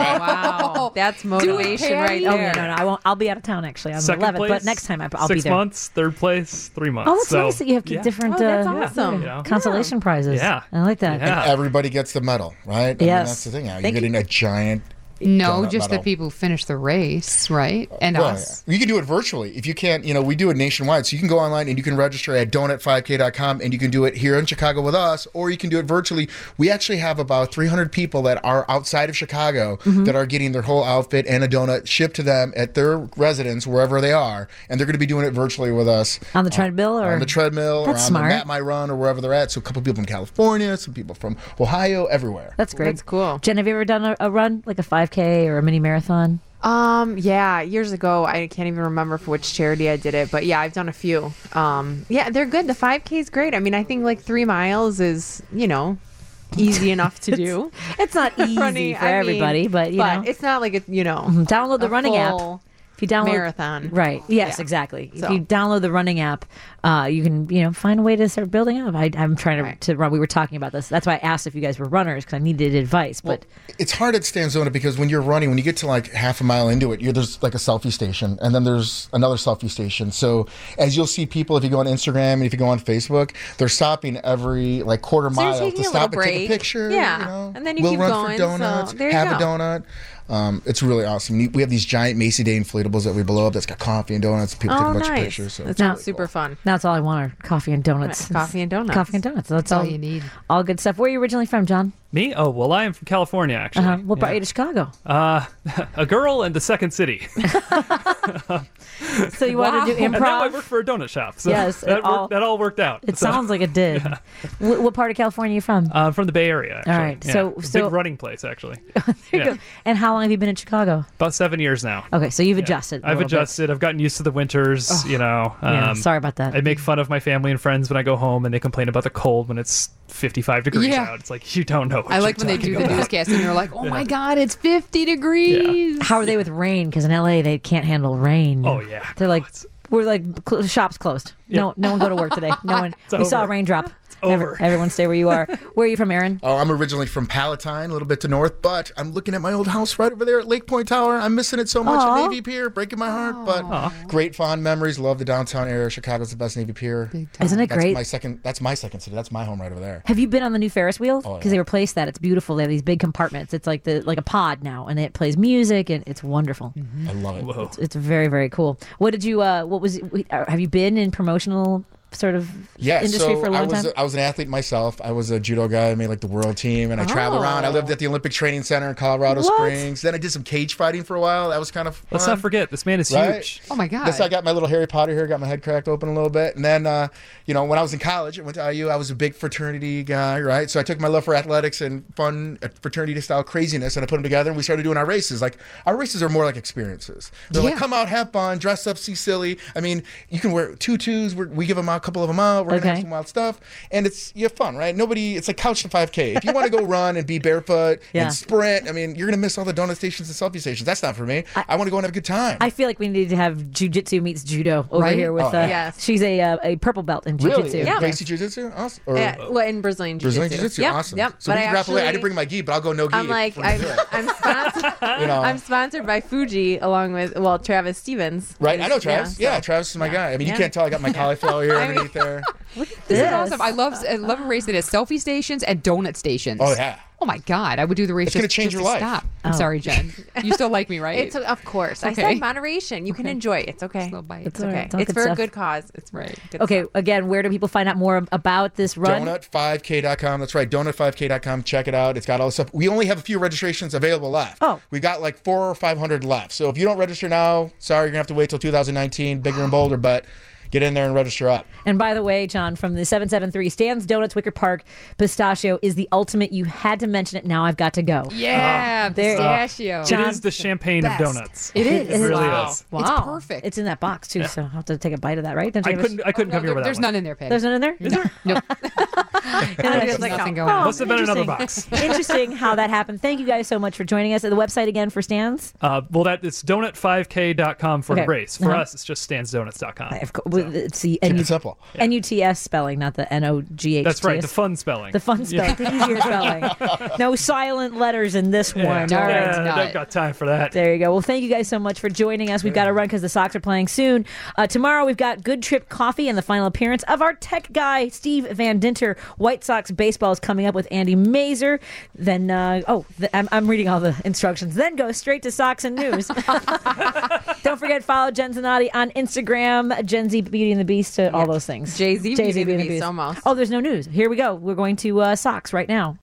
Speaker 5: Wow, that's motivation right
Speaker 1: Oh
Speaker 5: there.
Speaker 1: no, no, no! I won't. I'll be out of town actually on
Speaker 10: Second
Speaker 1: the eleventh.
Speaker 10: place,
Speaker 1: But next time I, I'll
Speaker 10: six
Speaker 1: be there.
Speaker 10: months, third place, three months.
Speaker 1: Oh, that's
Speaker 10: So,
Speaker 1: nice that you have
Speaker 10: yeah.
Speaker 1: different
Speaker 5: Oh, that's
Speaker 1: uh,
Speaker 5: awesome.
Speaker 10: You know?
Speaker 1: consolation prizes.
Speaker 10: Yeah.
Speaker 1: I like that.
Speaker 10: Yeah.
Speaker 11: Everybody gets the medal, right? I mean,
Speaker 1: Yes.
Speaker 11: that's the thing now. You're
Speaker 1: Thank you.
Speaker 11: getting a giant
Speaker 2: No,
Speaker 11: donut
Speaker 2: just the
Speaker 11: medal.
Speaker 2: people who finish the race, right? And
Speaker 11: Well,
Speaker 2: us.
Speaker 11: yeah. You can do it virtually. If you can't, you know, we do it nationwide. So you can go online and you can register at donut five k dot com and you can do it here in Chicago with us, or you can do it virtually. We actually have about three hundred people that are outside of Chicago
Speaker 1: Mm-hmm.
Speaker 11: that are getting their whole outfit and a donut shipped to them at their residence, wherever they are. And they're going to be doing it virtually with us.
Speaker 1: On the treadmill or
Speaker 11: On the treadmill
Speaker 1: That's
Speaker 11: or on
Speaker 1: smart.
Speaker 11: the Map My Run or wherever they're at. So a couple people from California, some people from Ohio, everywhere.
Speaker 1: That's great.
Speaker 5: That's cool.
Speaker 1: Jen, have you ever done a, a run, like a five K or a mini marathon?
Speaker 5: Um, yeah, years ago, I can't even remember for which charity I did it, but yeah, I've done a few. Um, yeah, they're good. The five K is great. I mean, I think like three miles is, you know, easy enough to do.
Speaker 1: It's not easy
Speaker 5: Running,
Speaker 1: for
Speaker 5: I mean,
Speaker 1: everybody, but you
Speaker 5: but
Speaker 1: know,
Speaker 5: it's not like it, you know,
Speaker 1: Mhm. download the
Speaker 5: a
Speaker 1: running app.
Speaker 5: full
Speaker 1: If you download
Speaker 5: marathon.
Speaker 1: right? Yes,
Speaker 5: Yeah.
Speaker 1: exactly.
Speaker 5: So.
Speaker 1: If you download the running app, uh, you can you know find a way to start building up. I, I'm trying to,
Speaker 5: Right.
Speaker 1: to run. We were talking about this. That's why I asked if you guys were runners because I needed advice. But
Speaker 11: It's hard at Stanzona because when you're running, when you get to like half a mile into it, you're, there's like a selfie station, and then there's another selfie station. So as you'll see people, if you go on Instagram and if you go on Facebook, they're stopping every like quarter
Speaker 5: So you're
Speaker 11: mile
Speaker 5: taking
Speaker 11: to
Speaker 5: a
Speaker 11: stop and
Speaker 5: little
Speaker 11: take a
Speaker 5: break.
Speaker 11: picture.
Speaker 5: Yeah.
Speaker 11: you know?
Speaker 5: And then you
Speaker 11: we'll
Speaker 5: keep
Speaker 11: run
Speaker 5: going,
Speaker 11: for donuts,
Speaker 5: so there you
Speaker 11: have
Speaker 5: go.
Speaker 11: a donut. Um, it's really awesome. We have these giant Macy Day inflatables that we blow up that's got coffee and donuts. People take
Speaker 5: Oh,
Speaker 11: a bunch
Speaker 5: nice.
Speaker 11: of pictures. So
Speaker 5: That
Speaker 11: it's
Speaker 5: sounds
Speaker 11: really
Speaker 5: super
Speaker 11: cool.
Speaker 5: fun.
Speaker 1: now it's all I want are coffee and donuts.
Speaker 5: Coffee and donuts.
Speaker 1: Coffee and donuts. That's,
Speaker 2: That's all you need.
Speaker 1: All good stuff. Where are you originally from, John?
Speaker 10: Me? Oh, well, I am from California, actually.
Speaker 1: Uh-huh. What brought
Speaker 10: Yeah.
Speaker 1: you to Chicago?
Speaker 10: Uh, a girl and the second city.
Speaker 1: So you wanted to do
Speaker 10: And now I
Speaker 1: improv?
Speaker 10: work for a donut shop. So
Speaker 1: Yes,
Speaker 10: that,
Speaker 1: it all-
Speaker 10: worked, that all worked out.
Speaker 1: It
Speaker 10: So,
Speaker 1: sounds like it did. Wh- what part of California are you from?
Speaker 10: uh, from the Bay Area, actually.
Speaker 1: All right,
Speaker 10: Yeah.
Speaker 1: so-
Speaker 10: A
Speaker 1: so-
Speaker 10: big running place, actually.
Speaker 1: There you
Speaker 10: yeah.
Speaker 1: go. And how long have you been in Chicago?
Speaker 10: About seven years now.
Speaker 1: Okay, so you've
Speaker 10: Yeah.
Speaker 1: adjusted. a
Speaker 10: I've
Speaker 1: little bit.
Speaker 10: adjusted. I've gotten used to the winters. You know.
Speaker 1: Yeah,
Speaker 10: Um,
Speaker 1: sorry about that.
Speaker 10: I make fun of my family and friends when I go home, and they complain about the cold when it's fifty-five degrees
Speaker 2: Yeah.
Speaker 10: out. It's like you don't know. What
Speaker 2: I like
Speaker 10: you're
Speaker 2: when they do
Speaker 10: talking
Speaker 2: the
Speaker 10: about.
Speaker 2: newscast and they're like, "Oh my God, it's fifty degrees."
Speaker 1: How are they with rain? Because in L A they can't handle rain.
Speaker 10: Oh, yeah.
Speaker 1: they're like,
Speaker 10: it's-
Speaker 1: we're like cl- shops closed. No, no one go to work today. No one. we saw a
Speaker 10: over.
Speaker 1: raindrop.
Speaker 10: over.
Speaker 1: everyone stay where you are. Where are you from, Aaron?
Speaker 11: Oh, I'm originally from Palatine, a little bit to north, but I'm looking at my old house right over there at Lake Point Tower. I'm missing it so much
Speaker 1: Aw.
Speaker 11: at Navy Pier, breaking my heart, but great fond memories. Love the downtown area. Chicago's the best Navy Pier.
Speaker 1: Isn't it
Speaker 11: That's
Speaker 1: great?
Speaker 11: my second. That's my second city. That's my home right over there.
Speaker 1: Have you been on the new Ferris wheel? Because
Speaker 11: Oh, yeah.
Speaker 1: they replaced that. It's beautiful. They have these big compartments. It's like the like a pod now, and it plays music, and it's wonderful.
Speaker 11: I love it.
Speaker 10: Whoa.
Speaker 1: It's very very cool. What did you? Uh, what was? uh, Have you been in promotional sort of
Speaker 11: Yeah,
Speaker 1: industry
Speaker 11: so
Speaker 1: for a long
Speaker 11: I was
Speaker 1: time?
Speaker 11: I was an athlete myself. I was a judo guy. I made like the world team, and I traveled around. I lived at the Olympic Training Center in Colorado
Speaker 1: What?
Speaker 11: Springs. Then I did some cage fighting for a while. That was kind of fun.
Speaker 10: Let's not forget, this man is
Speaker 11: Right?
Speaker 10: huge.
Speaker 2: Oh my God.
Speaker 11: That's how I got my little Harry Potter here, got my head cracked open a little bit. And then, uh, you know, when I was in college, I went to I U, I was a big fraternity guy, right? So I took my love for athletics and fun fraternity style craziness and I put them together and we started doing our races. Like, our races are more like experiences. They're like,
Speaker 2: Yeah.
Speaker 11: come out, have fun, dress up, see silly. I mean, you can wear tutus, we're, we give them out, a couple of them out, we're going to
Speaker 1: Okay.
Speaker 11: have some wild stuff. And it's, you have fun, right? Nobody, it's like couch to five K. If you want to go run and be barefoot
Speaker 1: Yeah.
Speaker 11: and sprint, I mean, you're going to miss all the donut stations and selfie stations. That's not for me. I, want to go and have a good time.
Speaker 1: I feel like we need to have jujitsu meets judo over
Speaker 2: Right?
Speaker 1: here with.
Speaker 11: Oh,
Speaker 1: uh,
Speaker 11: yeah.
Speaker 5: Yes.
Speaker 1: She's a uh, a purple belt in
Speaker 11: Really?
Speaker 1: jujitsu.
Speaker 5: Yeah.
Speaker 11: Basic Jiu-Jitsu? Awesome. Or,
Speaker 5: Yeah, well, in Brazilian Jiu-Jitsu.
Speaker 11: Brazilian Jiu-Jitsu,
Speaker 5: Yep,
Speaker 11: awesome.
Speaker 5: Yep.
Speaker 11: So
Speaker 5: but
Speaker 11: we
Speaker 5: I
Speaker 11: can grapple it. I
Speaker 5: actually,
Speaker 11: didn't bring my gi, but I'll go no gi.
Speaker 5: I'm like,
Speaker 11: if we're gonna
Speaker 5: I'm,
Speaker 11: do it.
Speaker 5: I'm sponsored.
Speaker 11: You know.
Speaker 5: I'm sponsored by Fuji along with well Travis Stevens.
Speaker 11: Right,
Speaker 5: is-
Speaker 11: I know Travis.
Speaker 5: Yeah,
Speaker 11: Yeah,
Speaker 5: so-
Speaker 11: Travis is my guy. I mean,
Speaker 5: Yeah.
Speaker 11: you can't tell I got my cauliflower here
Speaker 5: I mean-
Speaker 11: underneath there.
Speaker 2: This is
Speaker 1: Yes.
Speaker 2: awesome. I love I love a race that has selfie stations and donut stations.
Speaker 11: Oh, yeah.
Speaker 2: Oh my God, I would do the race.
Speaker 11: It's gonna
Speaker 2: just-
Speaker 11: change
Speaker 2: just
Speaker 11: your
Speaker 2: to
Speaker 11: life.
Speaker 2: Stop. I'm sorry, Jen. You still like me, right?
Speaker 5: It's of course. I
Speaker 2: Okay.
Speaker 5: said moderation. You can enjoy it. It's okay.
Speaker 2: Slow bite.
Speaker 5: It's
Speaker 1: all right.
Speaker 5: okay.
Speaker 1: It's all
Speaker 5: It's
Speaker 1: good
Speaker 5: for
Speaker 1: stuff.
Speaker 5: a good cause. It's
Speaker 2: Right.
Speaker 5: right. Good
Speaker 1: Okay,
Speaker 5: stuff.
Speaker 1: again, where do people find out more about this run?
Speaker 11: donut five k dot com. That's right, donut five k dot com. Check it out. It's got all the stuff. We only have a few registrations available left.
Speaker 1: Oh.
Speaker 11: We got like four or five hundred left. So if you don't register now, sorry, you're going to have to wait till two thousand nineteen, bigger and bolder, but get in there and register up.
Speaker 1: And by the way, John, from the seven seven three, Stan's Donuts, Wicker Park, pistachio is the ultimate. You had to mention it. Now I've got to go.
Speaker 2: yeah,
Speaker 1: there-
Speaker 2: pistachio.
Speaker 10: It
Speaker 1: John,
Speaker 10: is the champagne
Speaker 2: best.
Speaker 10: of donuts.
Speaker 2: It is.
Speaker 10: It really
Speaker 1: wow.
Speaker 10: is.
Speaker 1: Wow.
Speaker 2: It's perfect.
Speaker 1: It's in that box, too, so I'll have to take a bite of that, right? Don't you
Speaker 10: I
Speaker 1: have a-
Speaker 10: couldn't. I couldn't
Speaker 2: No,
Speaker 10: come here
Speaker 2: there-
Speaker 10: with
Speaker 2: there's
Speaker 10: that
Speaker 2: none
Speaker 10: one.
Speaker 2: in there, Patty.
Speaker 1: There's none in there?
Speaker 2: Is there? Nope. There's
Speaker 5: like,
Speaker 2: nothing
Speaker 5: no.
Speaker 2: going on.
Speaker 10: Must have been another
Speaker 1: Interesting.
Speaker 10: box.
Speaker 1: Interesting how that happened. Thank you guys so much for joining us. At the website again for Stan's.
Speaker 10: Uh, well, that it's donut five k dot com for
Speaker 1: Okay.
Speaker 10: the race. For
Speaker 1: Uh-huh.
Speaker 10: us, it's just stansdonuts dot com.
Speaker 1: Of course, with- it's the
Speaker 11: Keep
Speaker 1: N U-
Speaker 11: it simple.
Speaker 1: N U T S spelling, not the N O G H T S.
Speaker 10: That's right, the fun spelling.
Speaker 1: The fun spelling, the easier spelling. No silent letters in this one. All
Speaker 10: Yeah,
Speaker 1: right.
Speaker 10: I don't got time for that.
Speaker 1: There you go. Well, thank you guys so much for joining us. We've got to run because the Sox are playing soon. Uh, tomorrow, we've got Good Trip Coffee and the final appearance of our tech guy, Steve Van Dinter. White Sox baseball is coming up with Andy Mazer. Then, uh, oh, th- I'm, I'm reading all the instructions. Then go straight to Sox and News. Don't forget, follow Jen Zanotti on Instagram, Gen Z Beauty and the Beast, to all those things.
Speaker 5: Jay-Z Beauty and the Beast, almost.
Speaker 1: Oh, there's no news. Here we go. We're going to uh, Sox right now.